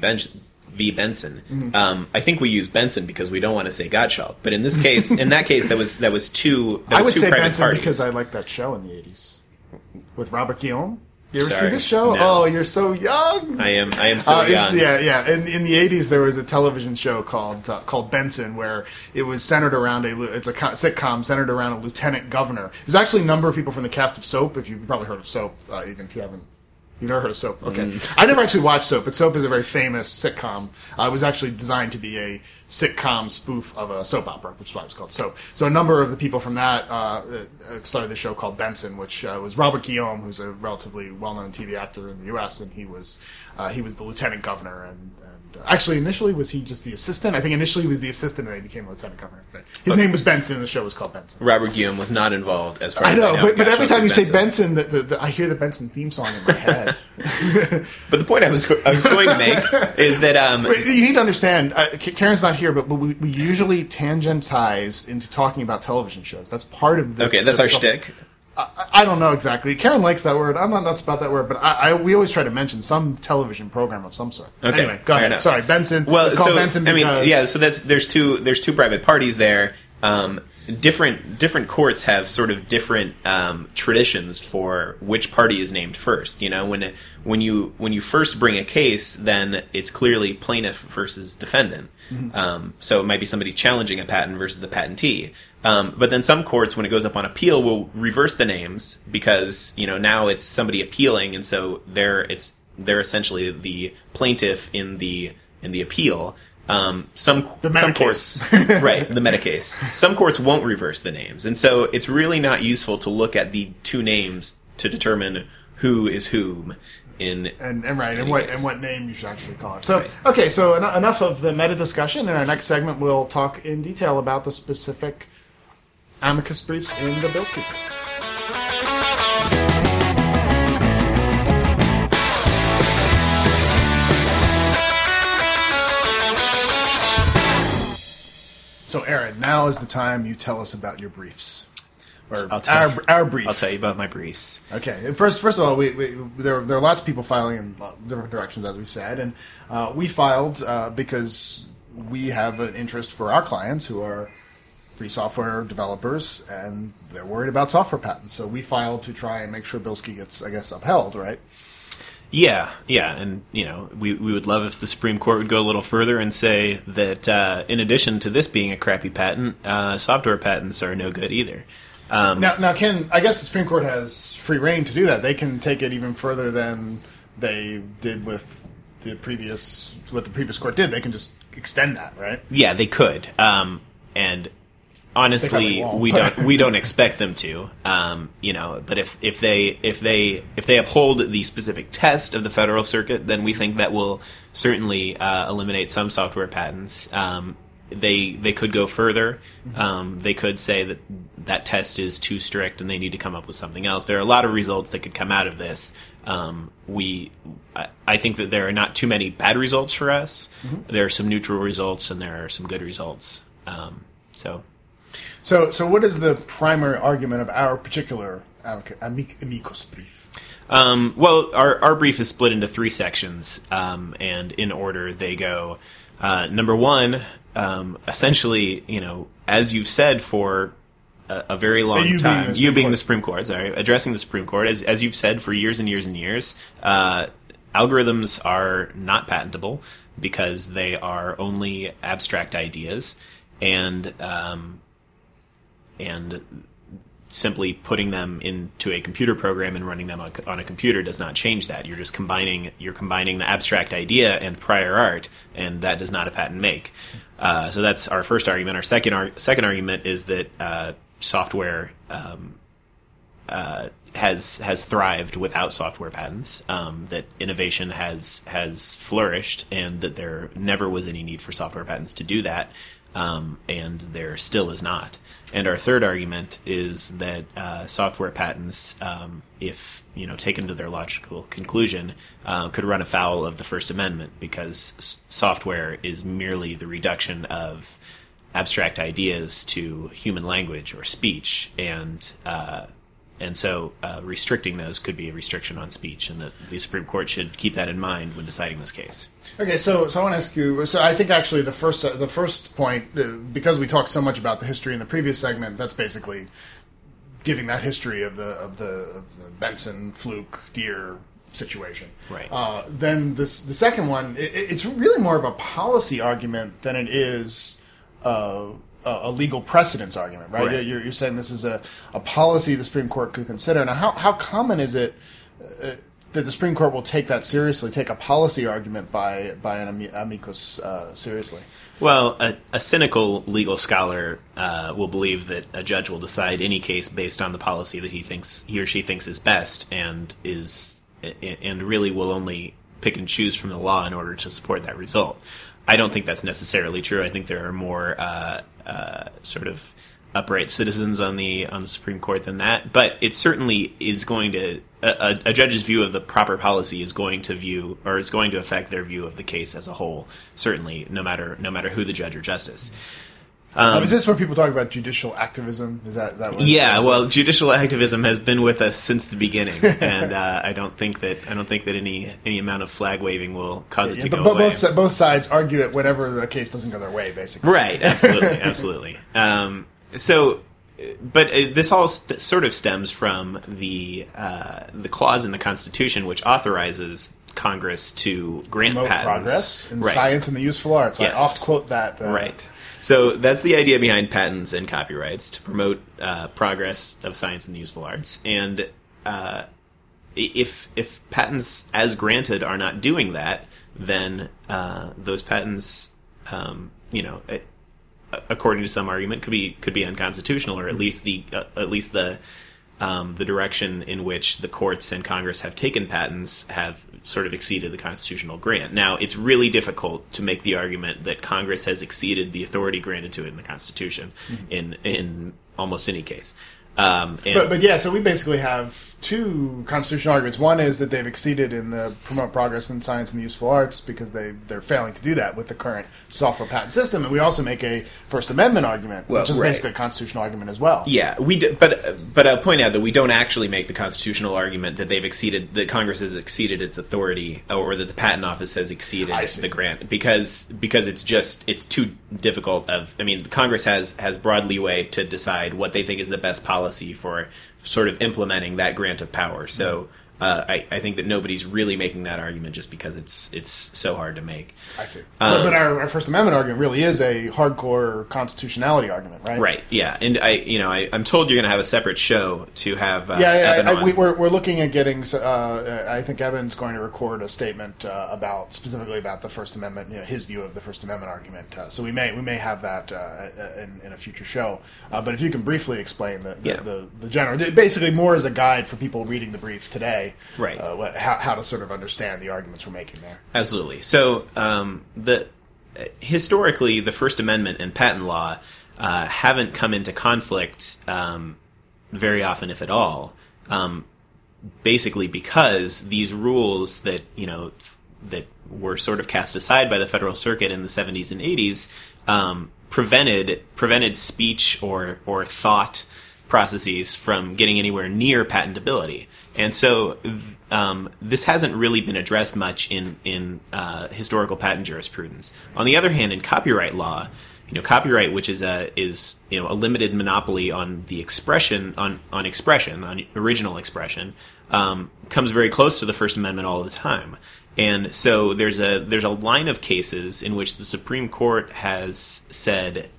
Speaker 1: Benson.
Speaker 2: Mm-hmm.
Speaker 1: I think we use Benson because we don't want to say Gottschalk. But in this case, that was two.
Speaker 2: I would
Speaker 1: two
Speaker 2: say
Speaker 1: private
Speaker 2: Benson
Speaker 1: parties.
Speaker 2: because I liked that show in the 80s with Robert Guillaume. You ever
Speaker 1: Sorry,
Speaker 2: see this show?
Speaker 1: no.
Speaker 2: Oh, you're so young.
Speaker 1: I am so young.
Speaker 2: Yeah. In the 80s, there was a television show called Benson, where it was centered around it's a sitcom centered around a lieutenant governor. There's actually a number of people from the cast of Soap. If you've probably heard of Soap, even if you haven't. You've never heard of Soap? Okay. I never actually watched Soap, but Soap is a very famous sitcom. It was actually designed to be a sitcom spoof of a soap opera, which is why it was called Soap. So a number of the people from that started this show called Benson, which was Robert Guillaume, who's a relatively well-known TV actor in the U.S., and he was the lieutenant governor. And actually, initially, was he just the assistant? I think initially he was the assistant, and then he became lieutenant governor. But his name was Benson, and the show was called Benson.
Speaker 1: Robert Guillaume was not involved, as far
Speaker 2: I
Speaker 1: as I
Speaker 2: know. But every
Speaker 1: Gottschalk
Speaker 2: time you
Speaker 1: v.
Speaker 2: say Benson, I hear the Benson theme song in my head.
Speaker 1: But the point I was going to make is that
Speaker 2: you need to understand. Karen's not here, but we usually tangentize into talking about television shows. That's part of this.
Speaker 1: okay, that's our shtick.
Speaker 2: I don't know exactly. Karen likes that word. I'm not nuts about that word, but we always try to mention some television program of some sort.
Speaker 1: Okay,
Speaker 2: anyway, go ahead.
Speaker 1: enough.
Speaker 2: Sorry, Benson.
Speaker 1: Well,
Speaker 2: it's called
Speaker 1: so
Speaker 2: Benson because
Speaker 1: so there's two private parties there. Different courts have sort of different traditions for which party is named first. When you first bring a case, then it's clearly plaintiff versus defendant. Mm-hmm. So it might be somebody challenging a patent versus the patentee. But then some courts, when it goes up on appeal, will reverse the names because now it's somebody appealing, and so they're essentially the plaintiff in the appeal. Some courts, right, the meta case. Some courts won't reverse the names, and so it's really not useful to look at the two names to determine who is whom. And
Speaker 2: what name you should actually call it. So okay, so enough of the meta discussion. In our next segment, we'll talk in detail about the specific amicus briefs in the Bilski case. So, Aaron, now is the time you tell us about your briefs. Or our brief.
Speaker 1: I'll tell you about my briefs.
Speaker 2: Okay. First of all, there are lots of people filing in different directions, as we said, and we filed because we have an interest for our clients who are free software developers, and they're worried about software patents. So we filed to try and make sure Bilski gets, I guess, upheld, right?
Speaker 1: Yeah, and we would love if the Supreme Court would go a little further and say that in addition to this being a crappy patent, software patents are no good either.
Speaker 2: Now, Ken, I guess the Supreme Court has free reign to do that. They can take it even further than they did with what the previous court did. They can just extend that, right?
Speaker 1: Yeah, they could. And honestly,
Speaker 2: won't.
Speaker 1: we don't expect them to. But if they uphold the specific test of the Federal Circuit, then we think that will certainly eliminate some software patents. They could go further. They could say that test is too strict and they need to come up with something else. There are a lot of results that could come out of this. I think that there are not too many bad results for us. There are some neutral results and there are some good results.
Speaker 2: So what is the primary argument of our particular amicus brief?
Speaker 1: Well, our brief is split into 3 sections, and in order they go. Number 1, essentially, as you've said for a very long time, you being the Supreme Court, addressing the Supreme Court, as you've said for years and years and years, algorithms are not patentable because they are only abstract ideas, and simply putting them into a computer program and running them on a computer does not change that. You're just combining the abstract idea and prior art, and that does not a patent make. So that's our first argument. Our second argument is that software has thrived without software patents. That innovation has flourished, and that there never was any need for software patents to do that. And there still is not. And our third argument is that software patents, if taken to their logical conclusion, could run afoul of the First Amendment, because software is merely the reduction of abstract ideas to human language or speech, and so restricting those could be a restriction on speech, and that the Supreme Court should keep that in mind when deciding this case.
Speaker 2: Okay, so I want to ask you. So I think actually the first point, because we talked so much about the history in the previous segment, that's basically giving that history of the Benson, Fluke, Deere situation.
Speaker 1: Right.
Speaker 2: Then the second one, it's really more of a policy argument than it is a legal precedence argument, right?
Speaker 1: Right.
Speaker 2: You're saying this is a policy the Supreme Court could consider. Now, how common is it that the Supreme Court will take that seriously, take a policy argument by an amicus seriously?
Speaker 1: Well, a cynical legal scholar will believe that a judge will decide any case based on the policy that he or she thinks is best, and really will only pick and choose from the law in order to support that result. I don't think that's necessarily true. I think there are more sort of upright citizens on the Supreme Court than that. But it certainly is going to a judge's view of the proper policy is going to affect their view of the case as a whole. Certainly, no matter who the judge or justice.
Speaker 2: Is this where people talk about judicial activism? Is that what?
Speaker 1: Yeah, well, judicial activism has been with us since the beginning, and I don't think that any amount of flag waving will cause it to go away.
Speaker 2: Both sides argue it whenever the case doesn't go their way, basically.
Speaker 1: Right. Absolutely. But this all sort of stems from the clause in the Constitution which authorizes Congress to grant
Speaker 2: promote
Speaker 1: patents.
Speaker 2: Progress in science and the useful arts.
Speaker 1: Yes.
Speaker 2: I oft quote that.
Speaker 1: Right. So that's the idea behind patents and copyrights, to promote progress of science and the useful arts. And if patents as granted are not doing that, then those patents, according to some argument, could be unconstitutional, or at least the direction in which the courts and Congress have taken patents have sort of exceeded the constitutional grant. Now, it's really difficult to make the argument that Congress has exceeded the authority granted to it in the Constitution in almost any case.
Speaker 2: So we basically have two constitutional arguments. One is that they've exceeded in the promote progress in science and the useful arts because they're failing to do that with the current software patent system. And we also make a First Amendment argument, which is basically a constitutional argument as well.
Speaker 1: Yeah, we do, but I'll point out that we don't actually make the constitutional argument that that Congress has exceeded its authority, or that the Patent Office has exceeded the grant, because it's too difficult. Congress has broad leeway to decide what they think is the best policy for sort of implementing that grant of power. So I think that nobody's really making that argument just because it's so hard to make.
Speaker 2: I see. But our First Amendment argument really is a hardcore constitutionality argument, right?
Speaker 1: Right. Yeah. And I'm told you're going to have a separate show to have.
Speaker 2: Evan on. We're looking at getting. I think Evan's going to record a statement specifically about the First Amendment, his view of the First Amendment argument. So we may have that in a future show. But if you can briefly explain the general, basically more as a guide for people reading the brief today.
Speaker 1: Right.
Speaker 2: How to sort of understand the arguments we're making there.
Speaker 1: Absolutely. So historically, the First Amendment and patent law haven't come into conflict very often, if at all. Basically, because these rules that were sort of cast aside by the Federal Circuit in the 70s and 80s prevented speech or thought processes from getting anywhere near patentability. And so this hasn't really been addressed much in historical patent jurisprudence. On the other hand, in copyright law, copyright, which is a limited monopoly on the expression, on original expression, comes very close to the First Amendment all the time. And so there's a line of cases in which the Supreme Court has said,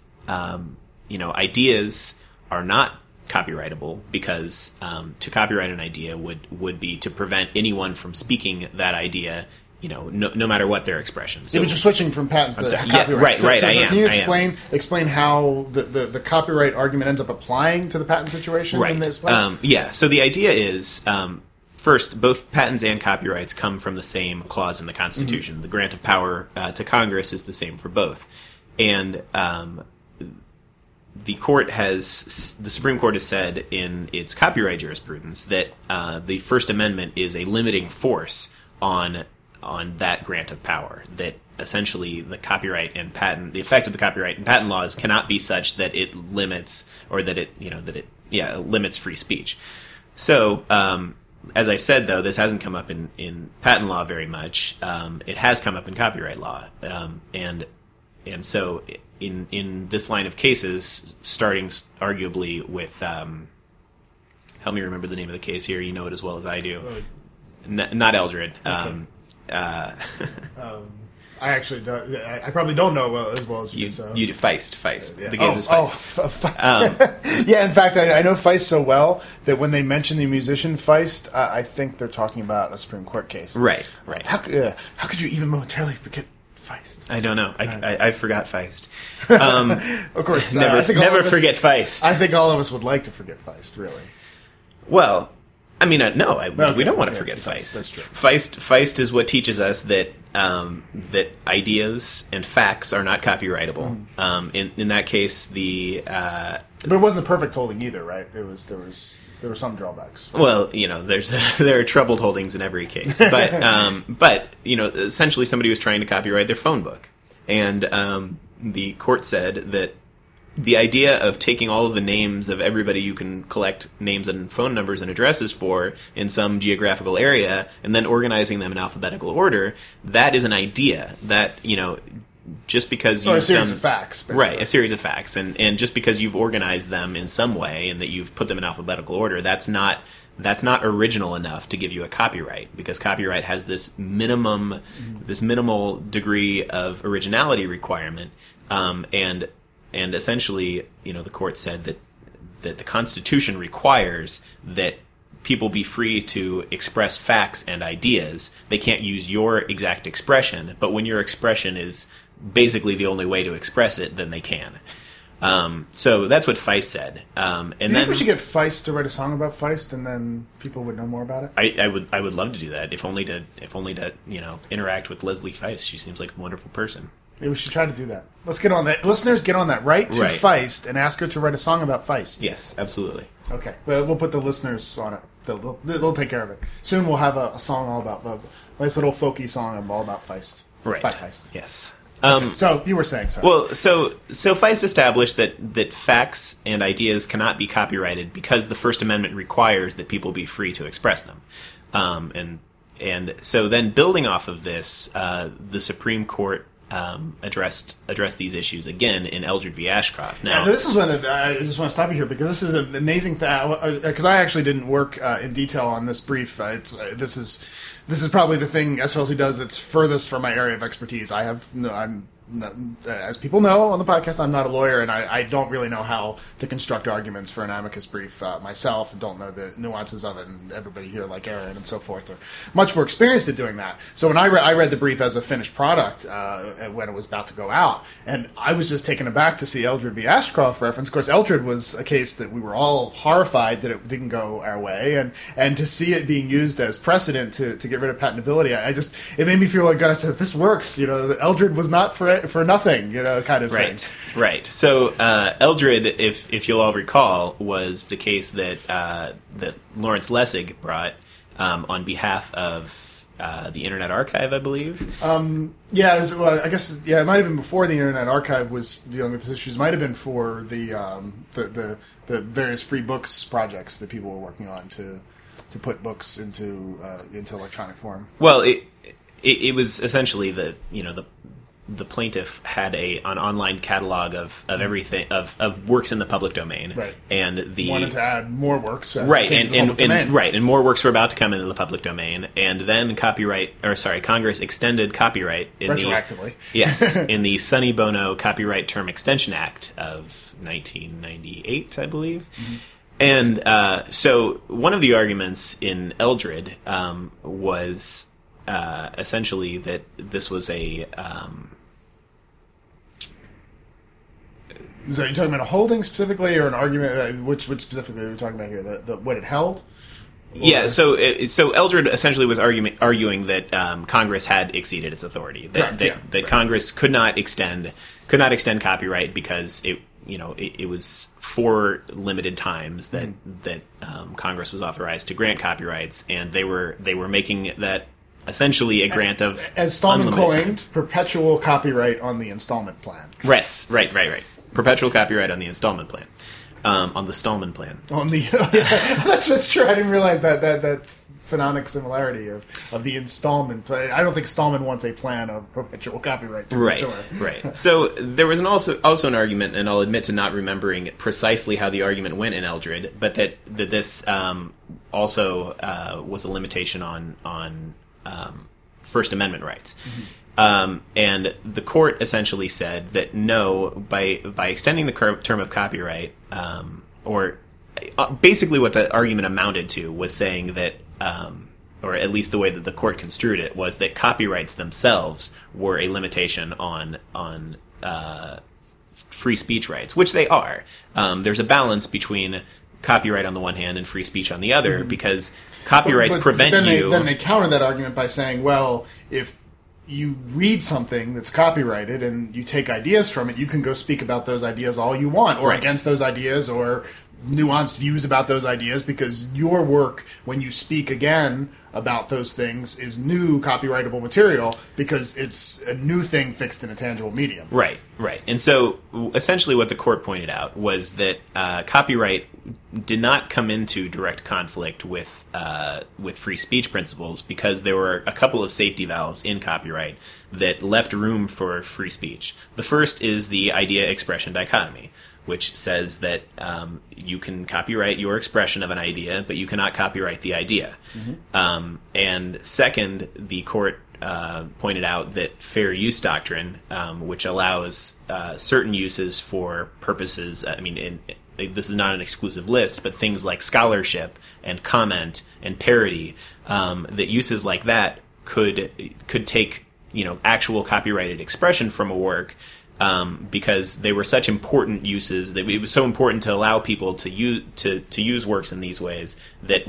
Speaker 1: ideas are not copyrightable because to copyright an idea would be to prevent anyone from speaking that idea, no matter what their expression. So,
Speaker 2: but you're switching from patents to copyright.
Speaker 1: Right.
Speaker 2: So
Speaker 1: I am.
Speaker 2: Can you explain how the copyright argument ends up applying to the patent situation?
Speaker 1: Right.
Speaker 2: In this way?
Speaker 1: So the idea is, first, both patents and copyrights come from the same clause in the Constitution. Mm-hmm. The grant of power to Congress is the same for both, and the Supreme Court has said in its copyright jurisprudence that the First Amendment is a limiting force on that grant of power. That essentially the effect of the copyright and patent laws cannot be such that it limits it limits free speech. So, as I said, though, this hasn't come up in patent law very much. It has come up in copyright law, and so. In this line of cases, starting arguably with, help me remember the name of the case here. You know it as well as I do. Not Eldred.
Speaker 2: Okay. I actually don't. I probably don't know as well as you. So.
Speaker 1: You do Feist.
Speaker 2: Yeah.
Speaker 1: The case is Feist.
Speaker 2: Yeah, in fact, I know Feist so well that when they mention the musician Feist, I think they're talking about a Supreme Court case.
Speaker 1: Right.
Speaker 2: How could you even momentarily forget Feist?
Speaker 1: I don't know. I forgot Feist.
Speaker 2: Of course,
Speaker 1: never forget Feist.
Speaker 2: I think all of us would like to forget Feist, really.
Speaker 1: Well, I mean, we don't want to forget Feist.
Speaker 2: That's true.
Speaker 1: Feist is what teaches us that that ideas and facts are not copyrightable. In that case, but
Speaker 2: it wasn't a perfect holding either, right? There were some drawbacks.
Speaker 1: Well, there are troubled holdings in every case, but essentially somebody was trying to copyright their phone book, and the court said that the idea of taking all of the names of everybody you can collect names and phone numbers and addresses for in some geographical area and then organizing them in alphabetical order, that is an idea that, just because you've
Speaker 2: a series of facts, basically.
Speaker 1: Right, a series of facts, and just because you've organized them in some way and that you've put them in alphabetical order, that's not original enough to give you a copyright, because copyright has this minimal degree of originality requirement, and essentially, the court said that the Constitution requires that people be free to express facts and ideas. They can't use your exact expression, but when your expression is basically the only way to express it, then they can. So that's what Feist said. And
Speaker 2: you think we should get Feist to write a song about Feist, and then people would know more about it?
Speaker 1: I would love to do that, if only to interact with Leslie Feist. She seems like a wonderful person.
Speaker 2: Maybe we should try to do that. Let's get on that. Listeners, get on that. Write to Feist and ask her to write a song about Feist.
Speaker 1: Yes, absolutely.
Speaker 2: Okay. Well, we'll put the listeners on it. They'll take care of it. Soon we'll have a song all about a nice little folky song all about Feist.
Speaker 1: Right.
Speaker 2: By Feist.
Speaker 1: Yes.
Speaker 2: So you were saying, sorry.
Speaker 1: Well, so Feist established that facts and ideas cannot be copyrighted because the First Amendment requires that people be free to express them. And so then building off of this, the Supreme Court addressed these issues again in Eldred v. Ashcroft. Now,
Speaker 2: this is one that I just want to stop you here because this is an amazing thing. Because I actually didn't work in detail on this brief. This is probably the thing SFLC does that's furthest from my area of expertise. As people know on the podcast, I'm not a lawyer, and I don't really know how to construct arguments for an amicus brief myself, and don't know the nuances of it, and everybody here, like Aaron and so forth, are much more experienced at doing that. So when I read the brief as a finished product when it was about to go out, and I was just taken aback to see Eldred v. Ashcroft reference. Of course, Eldred was a case that we were all horrified that it didn't go our way, and to see it being used as precedent to get rid of patentability, it made me feel like, God, I said, if this works, Eldred was not for nothing, kind of thing.
Speaker 1: Right. So Eldred, if you'll all recall, was the case that Lawrence Lessig brought on behalf of the Internet Archive, I believe. It
Speaker 2: might have been before the Internet Archive was dealing with these issues. It might have been for the various free books projects that people were working on to put books into electronic form.
Speaker 1: Well, it was essentially the plaintiff had an online catalog of everything of works in the public domain,
Speaker 2: right?
Speaker 1: And
Speaker 2: wanted to add more works,
Speaker 1: right? And more works were about to come into the public domain, and then Congress extended copyright
Speaker 2: retroactively.
Speaker 1: In the Sonny Bono Copyright Term Extension Act of 1998, I believe. Mm-hmm. And so one of the arguments in Eldred was essentially that this was a
Speaker 2: So you're talking about a holding specifically, or an argument? Which specifically are we talking about here? What it held?
Speaker 1: Yeah. So Eldred essentially was arguing that Congress had exceeded its authority. That Congress could not extend copyright because it was for limited times that Congress was authorized to grant copyrights, and they were making that essentially a grant of,
Speaker 2: as Stallman
Speaker 1: coined,
Speaker 2: times. Perpetual copyright on the installment plan.
Speaker 1: Yes, right. Perpetual copyright on the installment plan. On the Stallman plan.
Speaker 2: That's true. I didn't realize that phonemic similarity of the installment plan. I don't think Stallman wants a plan of perpetual copyright.
Speaker 1: Right. So there was also an argument, and I'll admit to not remembering precisely how the argument went in Eldred, but that this also was a limitation on First Amendment rights. Mm-hmm. And the court essentially said that no, by extending the term of copyright, or basically what the argument amounted to was saying that, or at least the way that the court construed it, was that copyrights themselves were a limitation on free speech rights, which they are. There's a balance between copyright on the one hand and free speech on the other, mm-hmm. because copyrights prevent you...
Speaker 2: Then they counter that argument by saying, well, if you read something that's copyrighted and you take ideas from it, you can go speak about those ideas all you want, or against those ideas, or nuanced views about those ideas, because your work, when you speak again about those things, is new copyrightable material because it's a new thing fixed in a tangible medium.
Speaker 1: Right. And so essentially what the court pointed out was that copyright did not come into direct conflict with free speech principles, because there were a couple of safety valves in copyright that left room for free speech. The first is the idea-expression dichotomy, which says that you can copyright your expression of an idea, but you cannot copyright the idea. Mm-hmm. And second, the court pointed out that fair use doctrine, which allows certain uses for purposes, this is not an exclusive list, but things like scholarship and comment and parody, that uses like that could take actual copyrighted expression from a work, because they were such important uses, that it was so important to allow people to use works in these ways that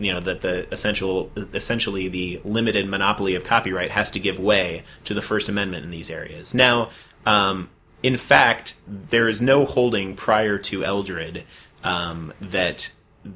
Speaker 1: essentially the limited monopoly of copyright has to give way to the First Amendment in these areas. Now, in fact, there is no holding prior to Eldred that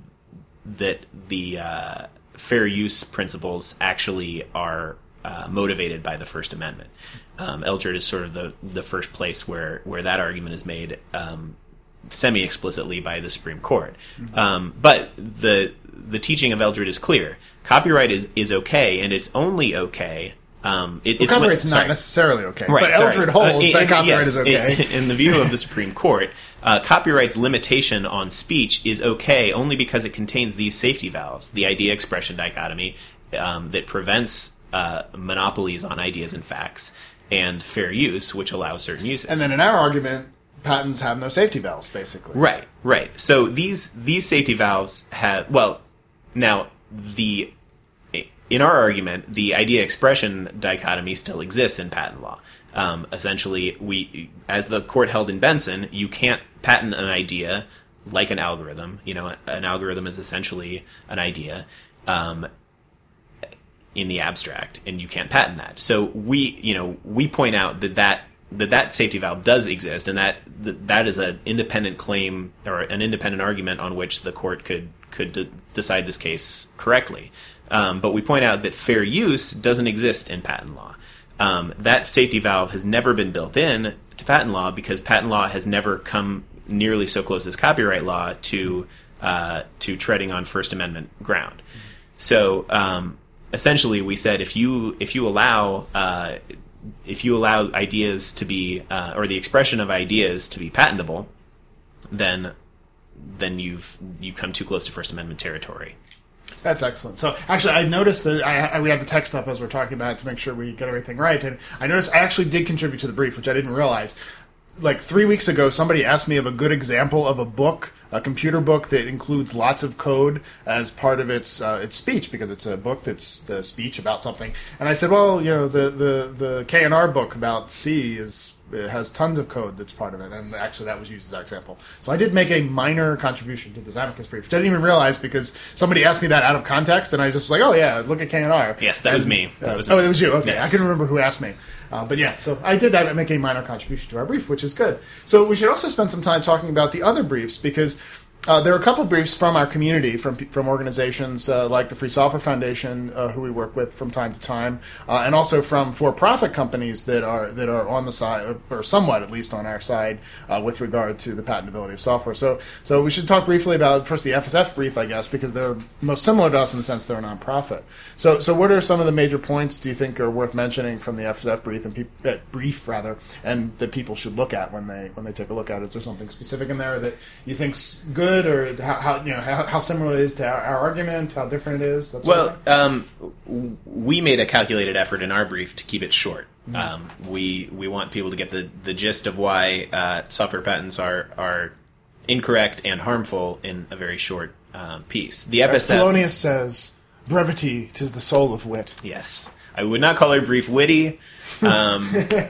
Speaker 1: the fair use principles actually are motivated by the First Amendment. Eldred is sort of the first place where that argument is made semi-explicitly by the Supreme Court. Mm-hmm. But the teaching of Eldred is clear. Copyright is okay, and it's only okay
Speaker 2: Copyright's not necessarily okay,
Speaker 1: right,
Speaker 2: but Eldred holds that copyright is okay.
Speaker 1: In the view of the Supreme Court, copyright's limitation on speech is okay only because it contains these safety valves, the idea-expression dichotomy that prevents monopolies on ideas and facts, and fair use, which allows certain uses.
Speaker 2: And then in our argument, patents have no safety valves, basically.
Speaker 1: Right. So these safety valves have... Well, now, in our argument, the idea-expression dichotomy still exists in patent law. Essentially, as the court held in Benson, you can't patent an idea like an algorithm. An algorithm is essentially an idea in the abstract, and you can't patent that. So we point out that safety valve does exist, and that is an independent claim or an independent argument on which the court could decide this case correctly. But we point out that fair use doesn't exist in patent law. That safety valve has never been built in to patent law because patent law has never come nearly so close as copyright law to treading on First Amendment ground. So essentially, we said if you allow ideas to be or the expression of ideas to be patentable, then you come too close to First Amendment territory.
Speaker 2: That's excellent. So, actually, I noticed that we had the text up as we're talking about it to make sure we get everything right. And I noticed I actually did contribute to the brief, which I didn't realize. Like 3 weeks ago, somebody asked me of a good example of a book, a computer book that includes lots of code as part of its speech, because it's a book that's the speech about something. And I said, well, the K&R book about C it has tons of code that's part of it, and actually that was used as our example. So I did make a minor contribution to the Zamicus brief, which I didn't even realize because somebody asked me that out of context, and I just was like, oh yeah, look at K&R.
Speaker 1: Yes, that was me.
Speaker 2: It was you. Okay,
Speaker 1: yes.
Speaker 2: I couldn't remember who asked me. But yeah, so I did make a minor contribution to our brief, which is good. So we should also spend some time talking about the other briefs, because there are a couple of briefs from our community, from organizations like the Free Software Foundation, who we work with from time to time, and also from for-profit companies that are on the side, or somewhat at least on our side, with regard to the patentability of software. So we should talk briefly about first the FSF brief, I guess, because they're most similar to us in the sense they're a nonprofit. So what are some of the major points do you think are worth mentioning from the FSF brief and that people should look at when they take a look at it? Is there something specific in there that you think's good? Or is how similar it is to our argument? How different it is?
Speaker 1: We made a calculated effort in our brief to keep it short.
Speaker 2: Mm-hmm.
Speaker 1: We want people to get the gist of why software patents are incorrect and harmful in a very short piece. The FSF,
Speaker 2: as Polonius says, brevity 'tis the soul of wit.
Speaker 1: Yes, I would not call our brief witty, but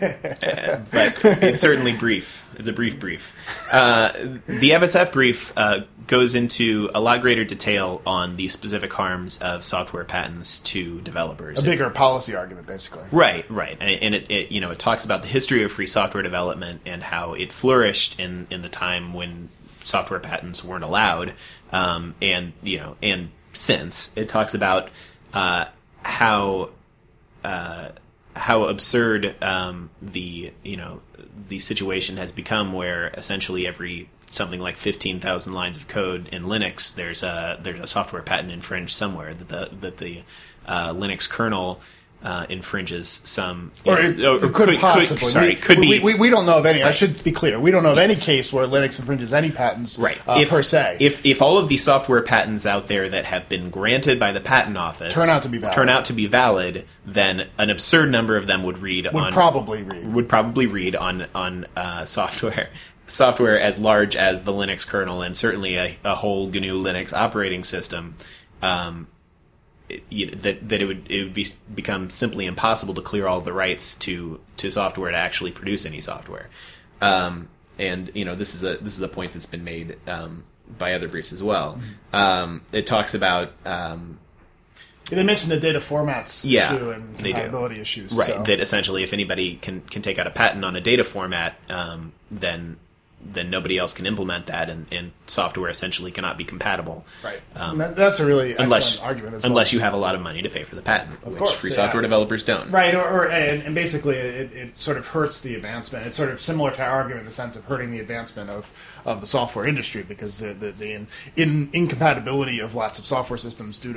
Speaker 1: it's certainly brief. It's a brief. The FSF brief goes into a lot greater detail on the specific harms of software patents to developers.
Speaker 2: A bigger policy argument, basically.
Speaker 1: Right. And it talks about the history of free software development and how it flourished in the time when software patents weren't allowed, and since. It talks about how absurd the situation has become, where essentially every something like 15,000 lines of code in Linux, there's a software patent infringed somewhere that the Linux kernel infringes some,
Speaker 2: could be. We don't know of any. Right. I should be clear. We don't know of any case where Linux infringes any patents, per se.
Speaker 1: If all of the software patents out there that have been granted by the Patent Office
Speaker 2: turn out to be valid,
Speaker 1: then an absurd number of them would probably read on software as large as the Linux kernel, and certainly a whole GNU Linux operating system. That it would become simply impossible to clear all of the rights to software to actually produce any software, and this is a point that's been made by other briefs as well. It talks about
Speaker 2: they mentioned the data formats issue and compatibility issues,
Speaker 1: right? So. That essentially, if anybody can take out a patent on a data format, then then nobody else can implement that, and software essentially cannot be compatible.
Speaker 2: Right. That's a really excellent argument as well.
Speaker 1: Unless you have a lot of money to pay for the patent, which free software developers don't.
Speaker 2: Right, and basically it sort of hurts the advancement. It's sort of similar to our argument in the sense of hurting the advancement of the software industry, because the incompatibility of lots of software systems due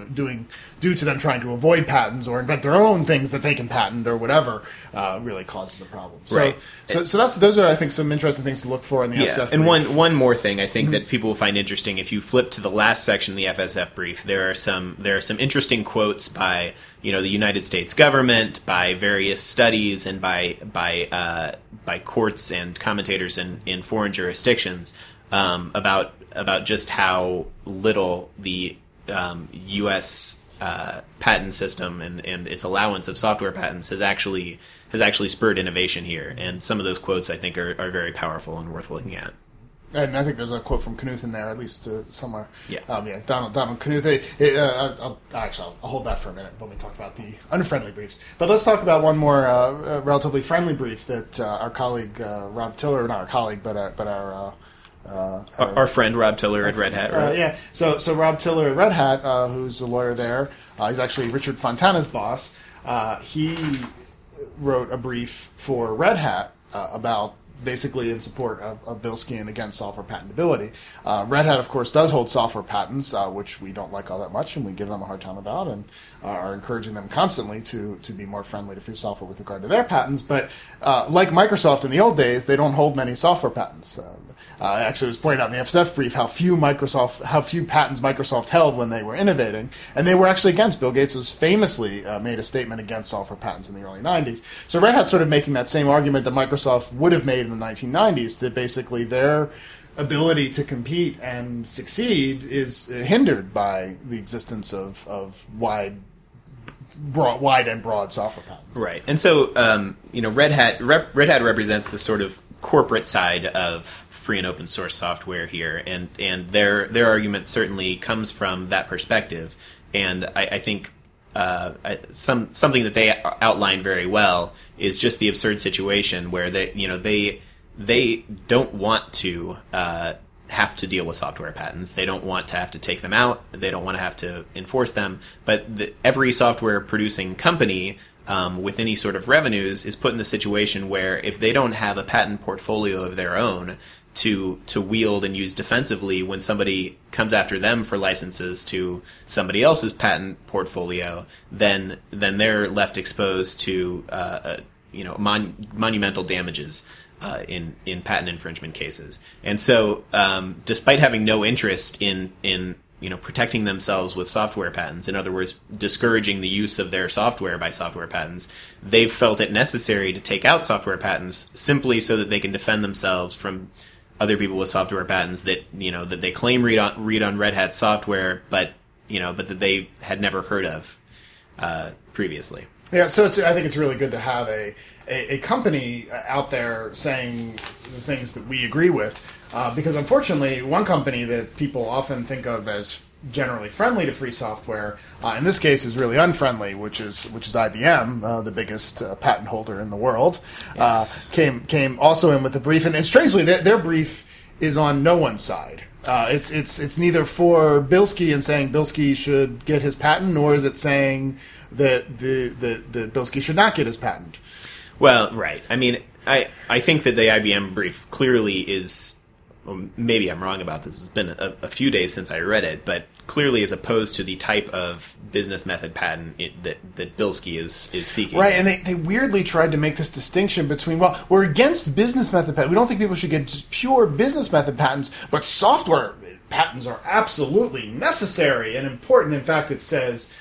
Speaker 2: to them trying to avoid patents or invent their own things that they can patent or whatever really causes a problem. So,
Speaker 1: right.
Speaker 2: So those are, I think, some interesting things to look for in the FSF
Speaker 1: and
Speaker 2: brief.
Speaker 1: one more thing I think that people will find interesting, if you flip to the last section of the FSF brief, there are some interesting quotes by the United States government, by various studies, and by courts and commentators in foreign jurisdictions about just how little the U.S. Patent system and its allowance of software patents has actually spurred innovation here. And some of those quotes, I think, are very powerful and worth looking at.
Speaker 2: And I think there's a quote from Knuth in there, at least somewhere.
Speaker 1: Yeah.
Speaker 2: Donald Knuth. I'll hold that for a minute when we talk about the unfriendly briefs. But let's talk about one more relatively friendly brief that our colleague Rob Tiller, not our colleague, but our friend
Speaker 1: Rob Tiller at Red Hat, right?
Speaker 2: Yeah. So Rob Tiller at Red Hat, who's a lawyer there, he's actually Richard Fontana's boss. He wrote a brief for Red Hat about basically in support of Bilski and against software patentability. Red Hat, of course, does hold software patents, which we don't like all that much, and we give them a hard time about, and are encouraging them constantly to be more friendly to free software with regard to their patents. But like Microsoft in the old days, they don't hold many software patents. Actually, it was pointed out in the FSF brief how few patents Microsoft held when they were innovating, and they were actually against. Bill Gates was famously made a statement against software patents in the early 90s. So Red Hat's sort of making that same argument that Microsoft would have made in the 1990s, that basically their ability to compete and succeed is hindered by the existence of wide and broad software patents.
Speaker 1: Right, and so Red Hat represents the sort of corporate side of free and open source software here, and their argument certainly comes from that perspective. And I think something that they outlined very well is just the absurd situation where they don't want to have to deal with software patents. They don't want to have to take them out. They don't want to have to enforce them. But every software producing company with any sort of revenues is put in the situation where if they don't have a patent portfolio of their own to wield and use defensively when somebody comes after them for licenses to somebody else's patent portfolio, then they're left exposed to monumental damages in patent infringement cases. And so, despite having no interest in protecting themselves with software patents, in other words, discouraging the use of their software by software patents, they've felt it necessary to take out software patents simply so that they can defend themselves from other people with software patents that they claim read on Red Hat software, but that they had never heard of previously.
Speaker 2: Yeah, so I think it's really good to have a company out there saying the things that we agree with, because unfortunately, one company that people often think of as generally friendly to free software, in this case is really unfriendly, which is IBM, the biggest patent holder in the world. Yes. Came also in with a brief, and strangely, their brief is on no one's side. It's neither for Bilski and saying Bilski should get his patent, nor is it saying that the Bilski should not get his patent.
Speaker 1: Well, right. I mean, I think that the IBM brief clearly is. Well, maybe I'm wrong about this. It's been a few days since I read it, but clearly is opposed to the type of business method patent that Bilski is seeking.
Speaker 2: Right, and they weirdly tried to make this distinction between, well, we're against business method patents. We don't think people should get pure business method patents, but software patents are absolutely necessary and important. In fact, it says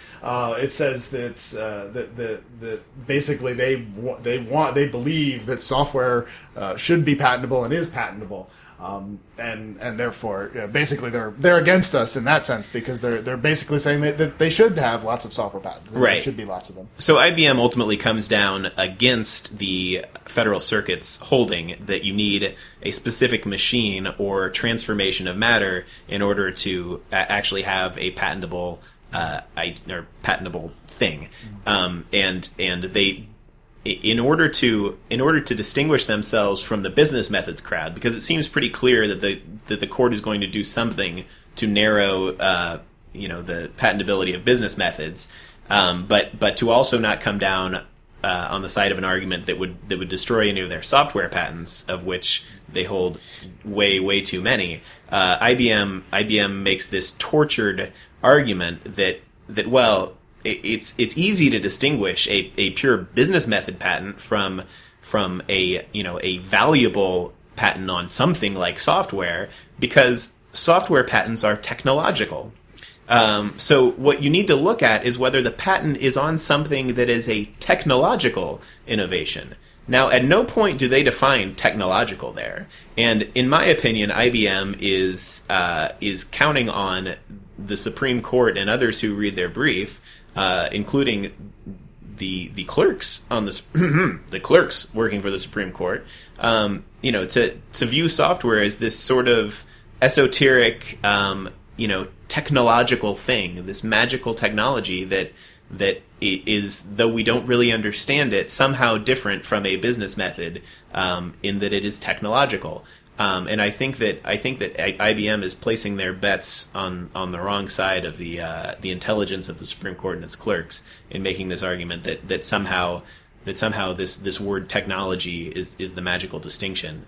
Speaker 2: that basically they believe that software should be patentable and is patentable. And therefore, basically, they're against us in that sense, because they're basically saying that they should have lots of software patents. And
Speaker 1: right.
Speaker 2: There should be lots of them.
Speaker 1: So IBM ultimately comes down against the Federal Circuit's holding that you need a specific machine or transformation of matter in order to actually have a patentable patentable thing. And they in order to distinguish themselves from the business methods crowd, because it seems pretty clear that the court is going to do something to narrow the patentability of business methods, but to also not come down on the side of an argument that would destroy any of their software patents, of which they hold way too many. IBM makes this tortured argument that well, it's easy to distinguish a pure business method patent from a valuable patent on something like software, because software patents are technological. So what you need to look at is whether the patent is on something that is a technological innovation. Now, at no point do they define technological there, and in my opinion, IBM is counting on the Supreme Court and others who read their brief, including the clerks on the clerks working for the Supreme Court, to view software as this sort of esoteric, technological thing, this magical technology that is, though we don't really understand it, somehow different from a business method, in that it is technological. And I think that IBM is placing their bets on the wrong side of the intelligence of the Supreme Court and its clerks in making this argument that somehow this word technology is the magical distinction.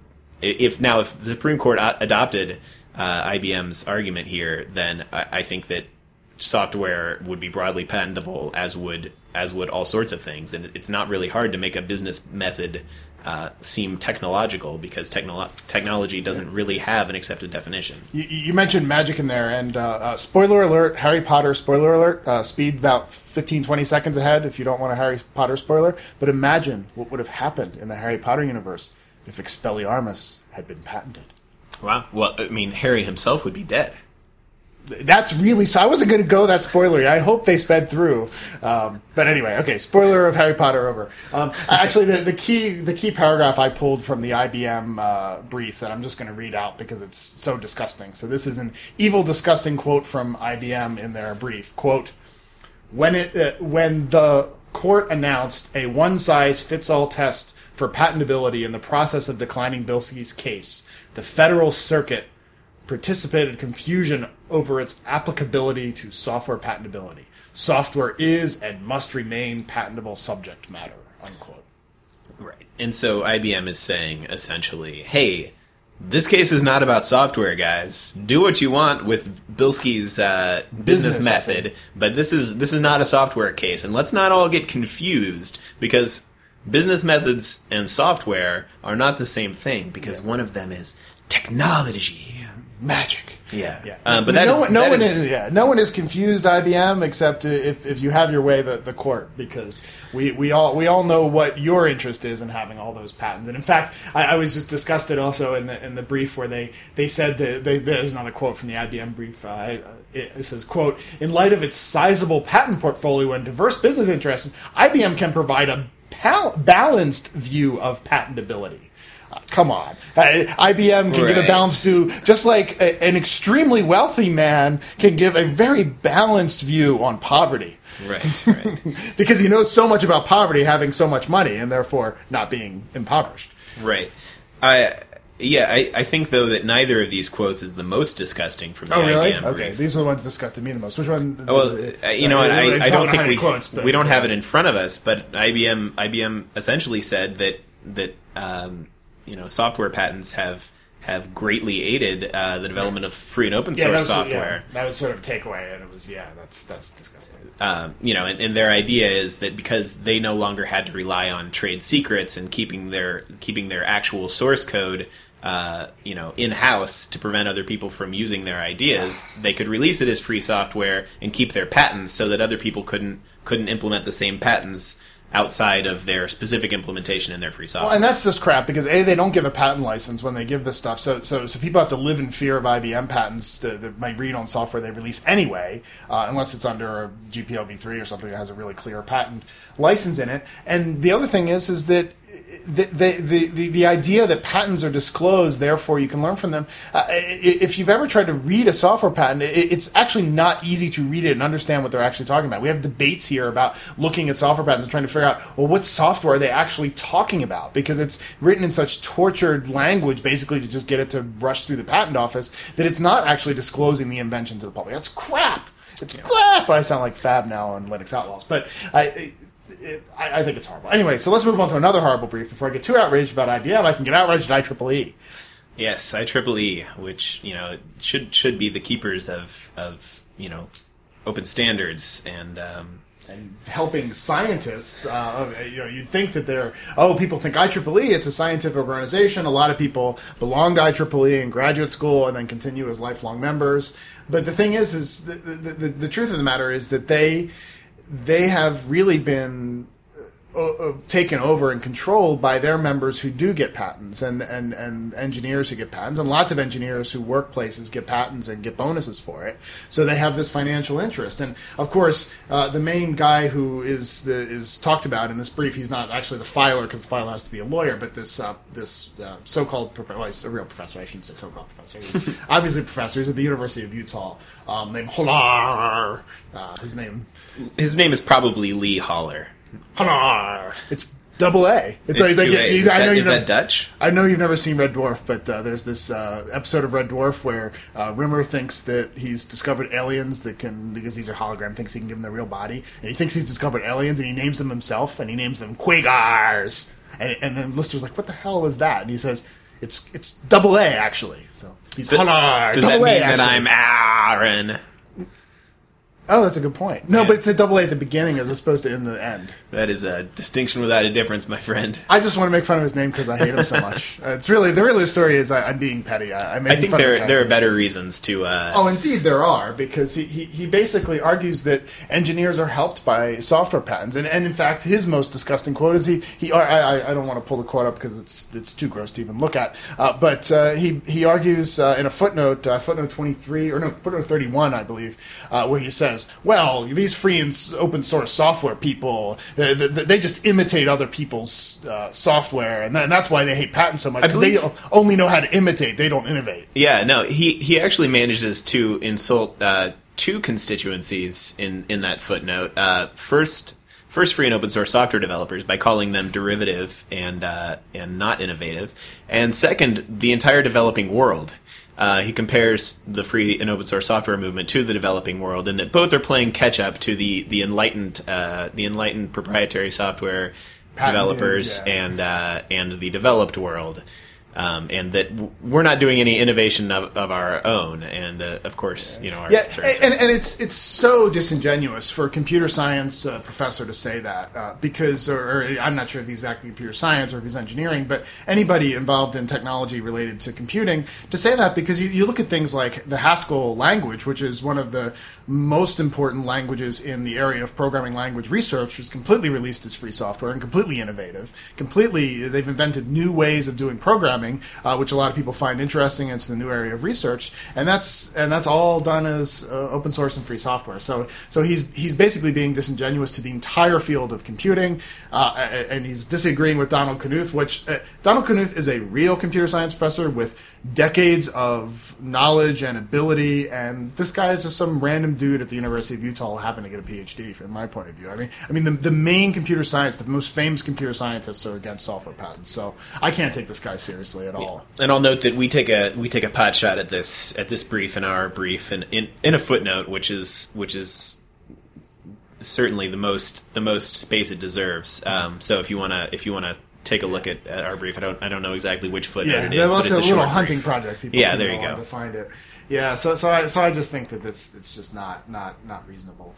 Speaker 1: If the Supreme Court adopted IBM's argument here, then I think that software would be broadly patentable, as would all sorts of things, and it's not really hard to make a business method seem technological, because technology doesn't really have an accepted definition.
Speaker 2: You mentioned magic in there, and spoiler alert, Harry Potter spoiler alert, speed about 15-20 seconds ahead if you don't want a Harry Potter spoiler, but imagine what would have happened in the Harry Potter universe if Expelliarmus had been patented.
Speaker 1: Wow. Well, I mean, Harry himself would be dead.
Speaker 2: That's really... So I wasn't going to go that spoilery. I hope they sped through. But anyway, okay, spoiler of Harry Potter over. Actually, the key paragraph I pulled from the IBM brief that I'm just going to read out because it's so disgusting. So this is an evil, disgusting quote from IBM in their brief. Quote, when the court announced a one-size-fits-all test for patentability in the process of declining Bilski's case, the Federal Circuit participated confusion over its applicability to software patentability. Software is and must remain patentable subject matter, unquote.
Speaker 1: Right. And so IBM is saying, essentially, hey, this case is not about software, guys. Do what you want with Bilski's business method, but this is not a software case. And let's not all get confused, because business methods and software are not the same thing, because one of them is technology.
Speaker 2: Magic.
Speaker 1: Yeah.
Speaker 2: But no one is confused, IBM, except if you have your way, the court, because we all know what your interest is in having all those patents. And in fact, I was just disgusted also in the brief where they said that there's another quote from the IBM brief. It says, quote, in light of its sizable patent portfolio and diverse business interests, IBM can provide a balanced view of patentability. Come on. IBM can give a balanced view, just like an extremely wealthy man can give a very balanced view on poverty.
Speaker 1: Right.
Speaker 2: Because he knows so much about poverty, having so much money, and therefore not being impoverished.
Speaker 1: Right. I think, though, that neither of these quotes is the most disgusting from the IBM brief.
Speaker 2: Okay, these are the ones disgusting me the most. Which one?
Speaker 1: Well, I don't think we don't have it in front of us, but IBM essentially said that software patents have greatly aided the development of free and open source software.
Speaker 2: That was sort of a takeaway, and it was that's disgusting.
Speaker 1: And their idea is that because they no longer had to rely on trade secrets and keeping their actual source code in-house to prevent other people from using their ideas, they could release it as free software and keep their patents so that other people couldn't implement the same patents outside of their specific implementation in their free software.
Speaker 2: Well, and that's just crap, because they don't give a patent license when they give this stuff, so people have to live in fear of IBM patents that might read on software they release anyway, unless it's under a GPL v3 or something that has a really clear patent license in it. And the other thing is that the idea that patents are disclosed, therefore you can learn from them. If you've ever tried to read a software patent, it's actually not easy to read it and understand what they're actually talking about. We have debates here about looking at software patents and trying to figure out, well, what software are they actually talking about? Because it's written in such tortured language, basically to just get it to rush through the patent office, that it's not actually disclosing the invention to the public. That's crap. It's crap. I sound like Fab now on Linux Outlaws, but I think it's horrible. Anyway, so let's move on to another horrible brief before I get too outraged about IBM. I can get outraged at IEEE.
Speaker 1: Yes, IEEE, which should be the keepers of open standards and
Speaker 2: helping scientists. You'd think that people think IEEE, it's a scientific organization. A lot of people belong to IEEE in graduate school and then continue as lifelong members. But the thing is the truth of the matter is that they have really been taken over and controlled by their members who do get patents and engineers who get patents, and lots of engineers who work places get patents and get bonuses for it. So they have this financial interest. And of course, the main guy who is talked about in this brief, he's not actually the filer because the filer has to be a lawyer, but this so-called he's a real professor. I shouldn't say so-called professor. He's obviously a professor. He's at the University of Utah. Named Holar. His name
Speaker 1: is probably Lee Holler.
Speaker 2: It's double A. It's like,
Speaker 1: is that Dutch?
Speaker 2: I know you've never seen Red Dwarf, but there's this episode of Red Dwarf where Rimmer thinks that he's discovered aliens that can, because these are hologram, thinks he can give them their real body, and he thinks he's discovered aliens, and he names them himself, and he names them Quagars, and then Lister's like, "What the hell is that?" And he says, "It's double A actually." So he's
Speaker 1: Does that mean that I'm Aaron?
Speaker 2: Oh, that's a good point. No, but it's a double A at the beginning as opposed to in the end.
Speaker 1: That is a distinction without a difference, my friend.
Speaker 2: I just want to make fun of his name because I hate him so much. It's really the story is I'm being petty. I
Speaker 1: think there are better reasons to.
Speaker 2: Oh, indeed there are, because he basically argues that engineers are helped by software patents, and in fact his most disgusting quote is I don't want to pull the quote up because it's too gross to even look at, but he argues in a footnote 23 or no footnote 31 I believe, where he says, well, these free and open source software people, they just imitate other people's software, and that's why they hate patents so much, because they only know how to imitate, they don't innovate.
Speaker 1: Yeah, no, he actually manages to insult two constituencies in that footnote. First, free and open source software developers by calling them derivative and not innovative, and second, the entire developing world. He compares the free and open source software movement to the developing world, and that both are playing catch up to the enlightened proprietary software developers and the developed world, and that we're not doing any innovation of our own, and of course, our concerns.
Speaker 2: And it's so disingenuous for a computer science professor to say that, because, or I'm not sure if he's exactly computer science or if he's engineering, but anybody involved in technology related to computing, to say that, because you look at things like the Haskell language, which is one of the most important languages in the area of programming language research, was completely released as free software and completely innovative. They've invented new ways of doing programming, which a lot of people find interesting. It's the new area of research, and that's all done as open source and free software. So he's basically being disingenuous to the entire field of computing, and he's disagreeing with Donald Knuth, which Donald Knuth is a real computer science professor with decades of knowledge and ability, and this guy is just some random dude at the University of Utah who happened to get a PhD, from my point of view. I mean, the main computer science, the most famous computer scientists are against software patents, so I can't take this guy seriously at all.
Speaker 1: And I'll note that we take a pot shot at this brief in our brief, and in a footnote, which is certainly the most space it deserves. So if you wanna take a look at our brief. I don't know exactly which footnote it is, but it's a
Speaker 2: little
Speaker 1: hunting
Speaker 2: brief project. People
Speaker 1: there you go.
Speaker 2: To find it. Yeah, so I just think that it's just not reasonable.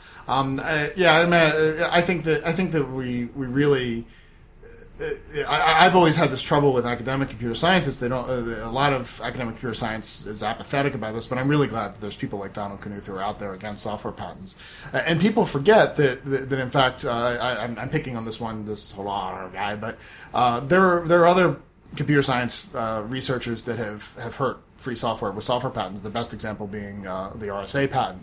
Speaker 2: I think that we really. I've always had this trouble with academic computer scientists. They don't. A lot of academic computer science is apathetic about this, but I'm really glad that there's people like Donald Knuth who are out there against software patents. And people forget that in fact, I'm picking on this Holar guy, but there are other computer science researchers that have hurt free software with software patents. The best example being the RSA patent,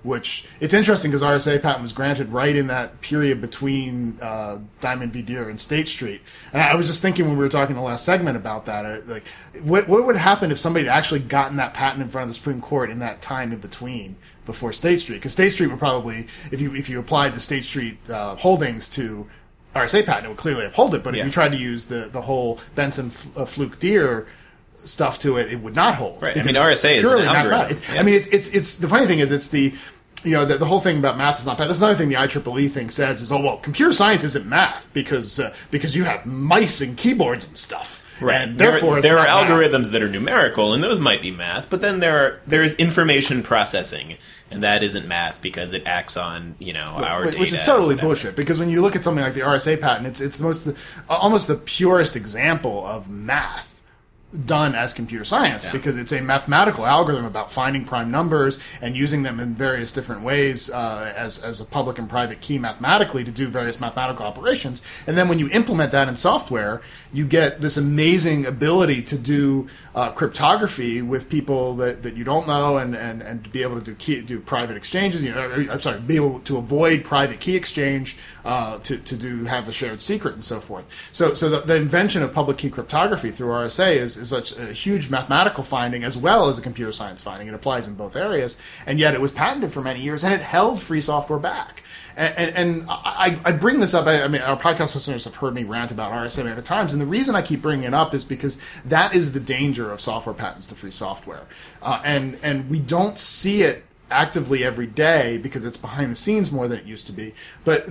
Speaker 2: which it's interesting because RSA patent was granted right in that period between Diamond v. Deere and State Street. And I was just thinking when we were talking in the last segment about that, like what would happen if somebody had actually gotten that patent in front of the Supreme Court in that time in between before State Street? Because State Street would probably, if you applied the State Street holdings to RSA patent, it would clearly uphold it. But if you tried to use the whole Benson Fluke Deere stuff to it, it would not hold.
Speaker 1: Right. I mean, RSA is an algorithm.
Speaker 2: I mean, it's the funny thing is it's the the whole thing about math is not bad. That's another thing the IEEE thing says is, oh well, computer science isn't math because you have mice and keyboards and stuff.
Speaker 1: Right.
Speaker 2: And therefore,
Speaker 1: there are algorithms
Speaker 2: math.
Speaker 1: that are numerical, and those might be math. But then there is information processing, and that isn't math because it acts on our data,
Speaker 2: which is totally bullshit. Because when you look at something like the RSA patent, it's almost the purest example of math done as computer science, because it's a mathematical algorithm about finding prime numbers and using them in various different ways as a public and private key mathematically to do various mathematical operations. And then when you implement that in software, you get this amazing ability to do cryptography with people that you don't know and to be able to do private exchanges. Be able to avoid private key exchange to have a shared secret and so forth. So the invention of public key cryptography through RSA is such a huge mathematical finding as well as a computer science finding. It applies in both areas, and yet it was patented for many years, and it held free software back. And I bring this up. I mean, our podcast listeners have heard me rant about RSA many times, and the reason I keep bringing it up is because that is the danger of software patents to free software, and we don't see it actively every day because it's behind the scenes more than it used to be. But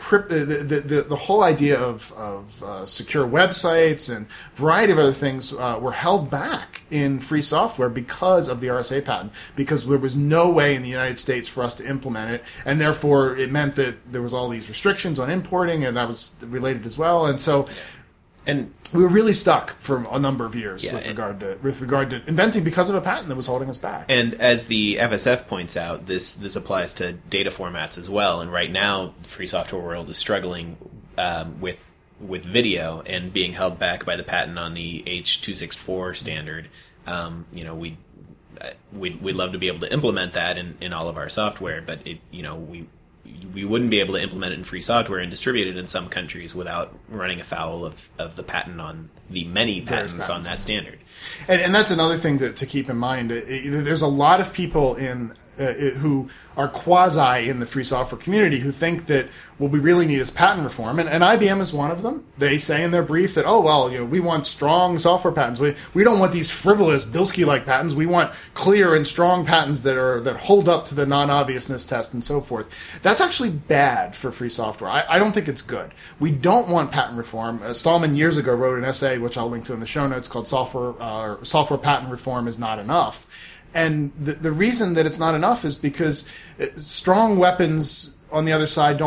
Speaker 2: the whole idea of secure websites and a variety of other things were held back in free software because of the RSA patent, because there was no way in the United States for us to implement it, and therefore it meant that there was all these restrictions on importing, and that was related as well. And so we were really stuck for a number of years with regard to inventing because of a patent that was holding us back.
Speaker 1: And as the FSF points out, this applies to data formats as well. And right now, the free software world is struggling with video and being held back by the patent on the H.264 standard. We'd love to be able to implement that in all of our software, but we wouldn't be able to implement it in free software and distribute it in some countries without running afoul of the patent on the many patents on that standard.
Speaker 2: And that's another thing to keep in mind. There's a lot of people who are quasi in the free software community who think that what we really need is patent reform, and IBM is one of them. They say in their brief that, we want strong software patents. We don't want these frivolous Bilski-like patents. We want clear and strong patents that hold up to the non-obviousness test and so forth. That's actually bad for free software. I don't think it's good. We don't want patent reform. Stallman years ago wrote an essay, which I'll link to in the show notes, called Software Patent Reform is Not Enough. And the reason that it's not enough is because strong weapons on the other side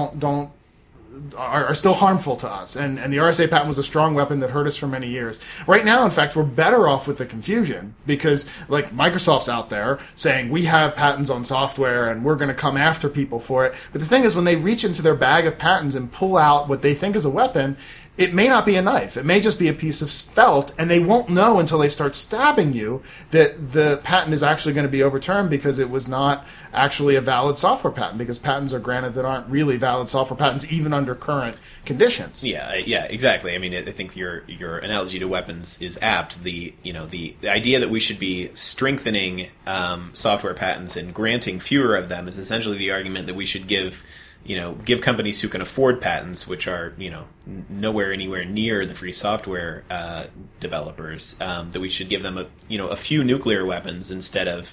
Speaker 2: are still harmful to us. And the RSA patent was a strong weapon that hurt us for many years. Right now, in fact, we're better off with the confusion because, like, Microsoft's out there saying we have patents on software and we're going to come after people for it. But the thing is, when they reach into their bag of patents and pull out what they think is a weapon, it may not be a knife. It may just be a piece of felt, and they won't know until they start stabbing you that the patent is actually going to be overturned because it was not actually a valid software patent, because patents are granted that aren't really valid software patents even under current conditions.
Speaker 1: Yeah, exactly. I mean, I think your analogy to weapons is apt. The idea that we should be strengthening software patents and granting fewer of them is essentially the argument that we should give companies who can afford patents, which are, nowhere anywhere near the free software developers, that we should give them a few nuclear weapons instead of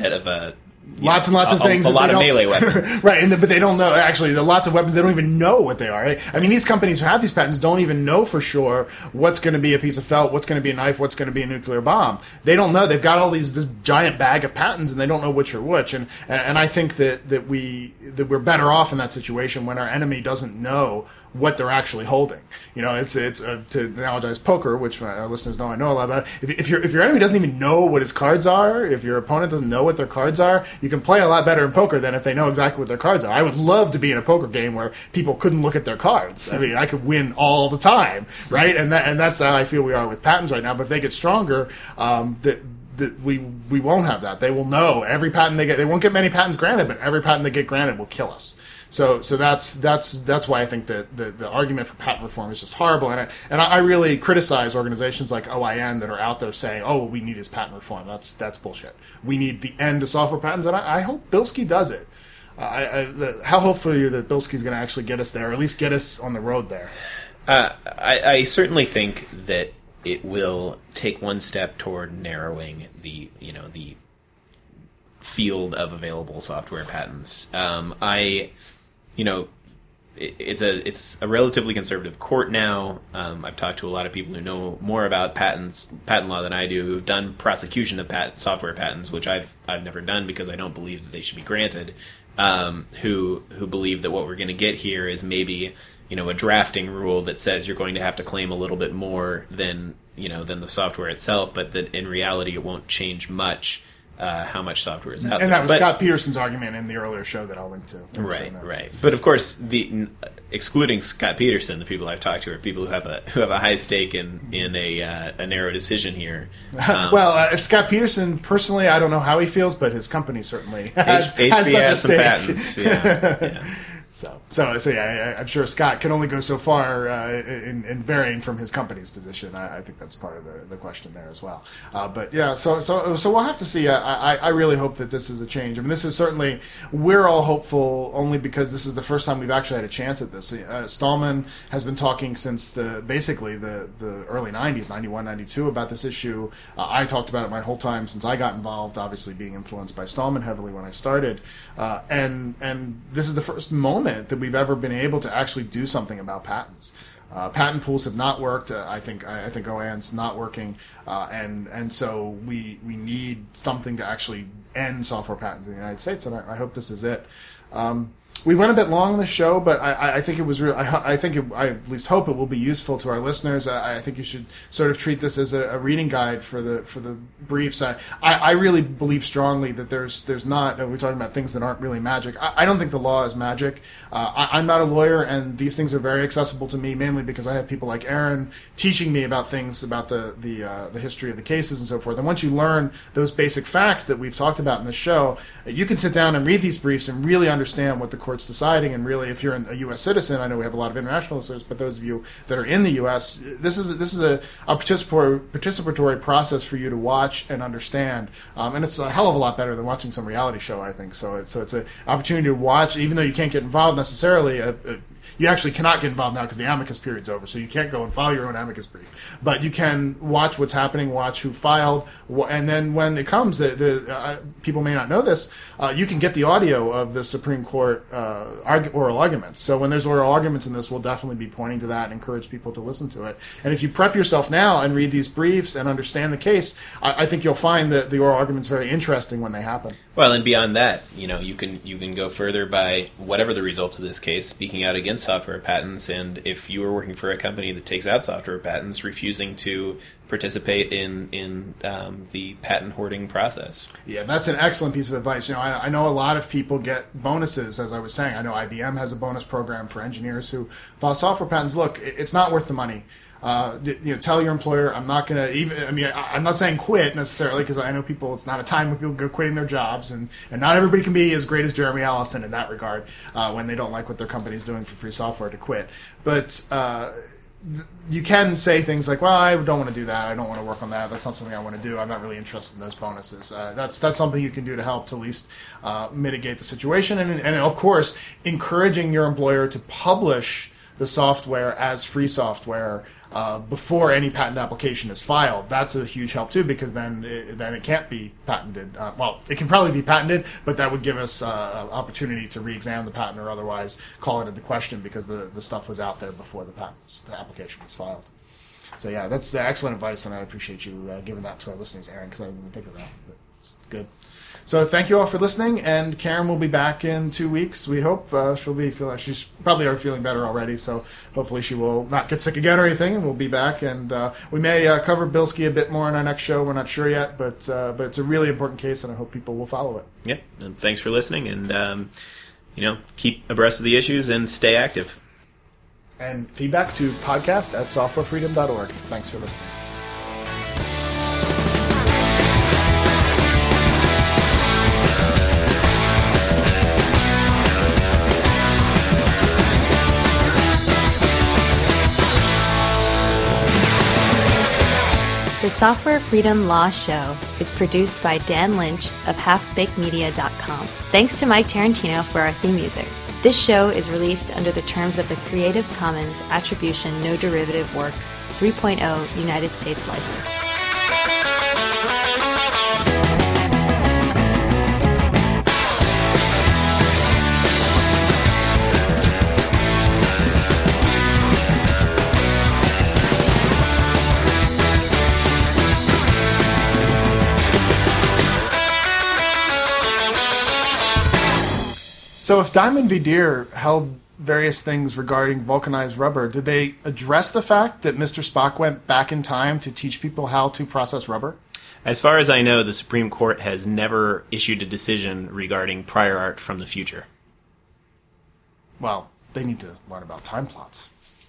Speaker 2: lots and lots of things.
Speaker 1: A lot of melee weapons.
Speaker 2: Right, but they don't know, actually, the lots of weapons, they don't even know what they are. Right? I mean, these companies who have these patents don't even know for sure what's going to be a piece of felt, what's going to be a knife, what's going to be a nuclear bomb. They don't know. They've got all this giant bag of patents, and they don't know which are which. And I think that we're better off in that situation when our enemy doesn't know what they're actually holding. It's to analogize poker, which our listeners know I know a lot about. If your enemy doesn't even know what his cards are, if your opponent doesn't know what their cards are, you can play a lot better in poker than if they know exactly what their cards are. I would love to be in a poker game where people couldn't look at their cards. I mean, I could win all the time, right? And that's how I feel we are with patents right now. But if they get stronger, we won't have that. They will know every patent they get. They won't get many patents granted, but every patent they get granted will kill us. So that's why I think that the argument for patent reform is just horrible. And I really criticize organizations like OIN that are out there saying, oh, what we need is patent reform. That's bullshit. We need the end to software patents, and I hope Bilski does it. How hopeful are you that Bilski's going to actually get us there, or at least get us on the road there?
Speaker 3: I certainly think that it will take one step toward narrowing the field of available software patents. It's a relatively conservative court now. I've talked to a lot of people who know more about patent law than I do, who've done prosecution of software patents, which I've never done because I don't believe that they should be granted. Who believe that what we're going to get here is maybe a drafting rule that says you're going to have to claim a little bit more than the software itself, but that in reality it won't change much. How much software is out there.
Speaker 2: And that was Scott Peterson's argument in the earlier show that I'll link to.
Speaker 3: Right. But of course, excluding Scott Peterson, the people I've talked to are people who have a high stake in a narrow decision here.
Speaker 2: Well, Scott Peterson, personally, I don't know how he feels, but his company certainly has such a
Speaker 3: some
Speaker 2: stake.
Speaker 3: patents. Yeah.
Speaker 2: So yeah, I'm sure Scott can only go so far in varying from his company's position. I think that's part of the question there as well. But yeah, so we'll have to see. I really hope that this is a change. I mean, this is certainly, we're all hopeful only because this is the first time we've actually had a chance at this. Stallman has been talking since basically the early 90s, 91, 92, about this issue. I talked about it my whole time since I got involved, obviously being influenced by Stallman heavily when I started. And this is the first moment that we've ever been able to actually do something about patents. Patent pools have not worked. I think OAN's not working, and so we need something to actually end software patents in the United States, and I hope this is it. We went a bit long on the show, but I think it was real. I at least hope it will be useful to our listeners. I think you should sort of treat this as a reading guide for the briefs. I really believe strongly that there's not. We're talking about things that aren't really magic. I don't think the law is magic. I'm not a lawyer, and these things are very accessible to me mainly because I have people like Aaron teaching me about things about the history of the cases and so forth. And once you learn those basic facts that we've talked about in the show, you can sit down and read these briefs and really understand what the court's deciding. And really, if you're a U.S. citizen, I know we have a lot of international listeners, but those of you that are in the U.S., this is a participatory process for you to watch and understand, and it's a hell of a lot better than watching some reality show, I think. So it's an opportunity to watch, even though you can't get involved necessarily. You actually cannot get involved now because the amicus period's over, so you can't go and file your own amicus brief. But you can watch what's happening, watch who filed, and then when it comes, people may not know this, you can get the audio of the Supreme Court oral arguments. So when there's oral arguments in this, we'll definitely be pointing to that and encourage people to listen to it. And if you prep yourself now and read these briefs and understand the case, I think you'll find that the oral arguments very interesting when they happen.
Speaker 3: Well, and beyond that, you can go further by whatever the results of this case, speaking out against software patents, and if you are working for a company that takes out software patents, refusing to participate in the patent hoarding process.
Speaker 2: Yeah, that's an excellent piece of advice. I know a lot of people get bonuses, as I was saying. I know IBM has a bonus program for engineers who file software patents. Look, it's not worth the money. Tell your employer, I'm not going to I'm not saying quit necessarily, because I know it's not a time when people go quitting their jobs, and not everybody can be as great as Jeremy Allison in that regard, when they don't like what their company's doing for free software to quit. But, you can say things like, well, I don't want to do that. I don't want to work on that. That's not something I want to do. I'm not really interested in those bonuses. That's something you can do to help to at least mitigate the situation. And of course, encouraging your employer to publish the software as free software before any patent application is filed. That's a huge help too, because then it can't be patented. It can probably be patented, but that would give us an opportunity to re-examine the patent or otherwise call it into question because the stuff was out there before the application was filed. So yeah, that's excellent advice, and I appreciate you giving that to our listeners, Aaron, because I didn't even think of that. But it's good. So thank you all for listening, and Karen will be back in 2 weeks, we hope. She's probably already feeling better already, so hopefully she will not get sick again or anything, and we'll be back. And we may cover Bilski a bit more in our next show. We're not sure yet, but it's a really important case, and I hope people will follow it.
Speaker 3: Yeah, and thanks for listening, and keep abreast of the issues and stay active.
Speaker 2: And feedback to podcast@softwarefreedom.org. Thanks for listening.
Speaker 4: The Software Freedom Law Show is produced by Dan Lynch of HalfBakedMedia.com. Thanks to Mike Tarantino for our theme music. This show is released under the terms of the Creative Commons Attribution No Derivative Works 3.0 United States license.
Speaker 2: So if Diamond v. Deere held various things regarding vulcanized rubber, did they address the fact that Mr. Spock went back in time to teach people how to process rubber?
Speaker 1: As far as I know, the Supreme Court has never issued a decision regarding prior art from the future.
Speaker 2: Well, they need to learn about time plots.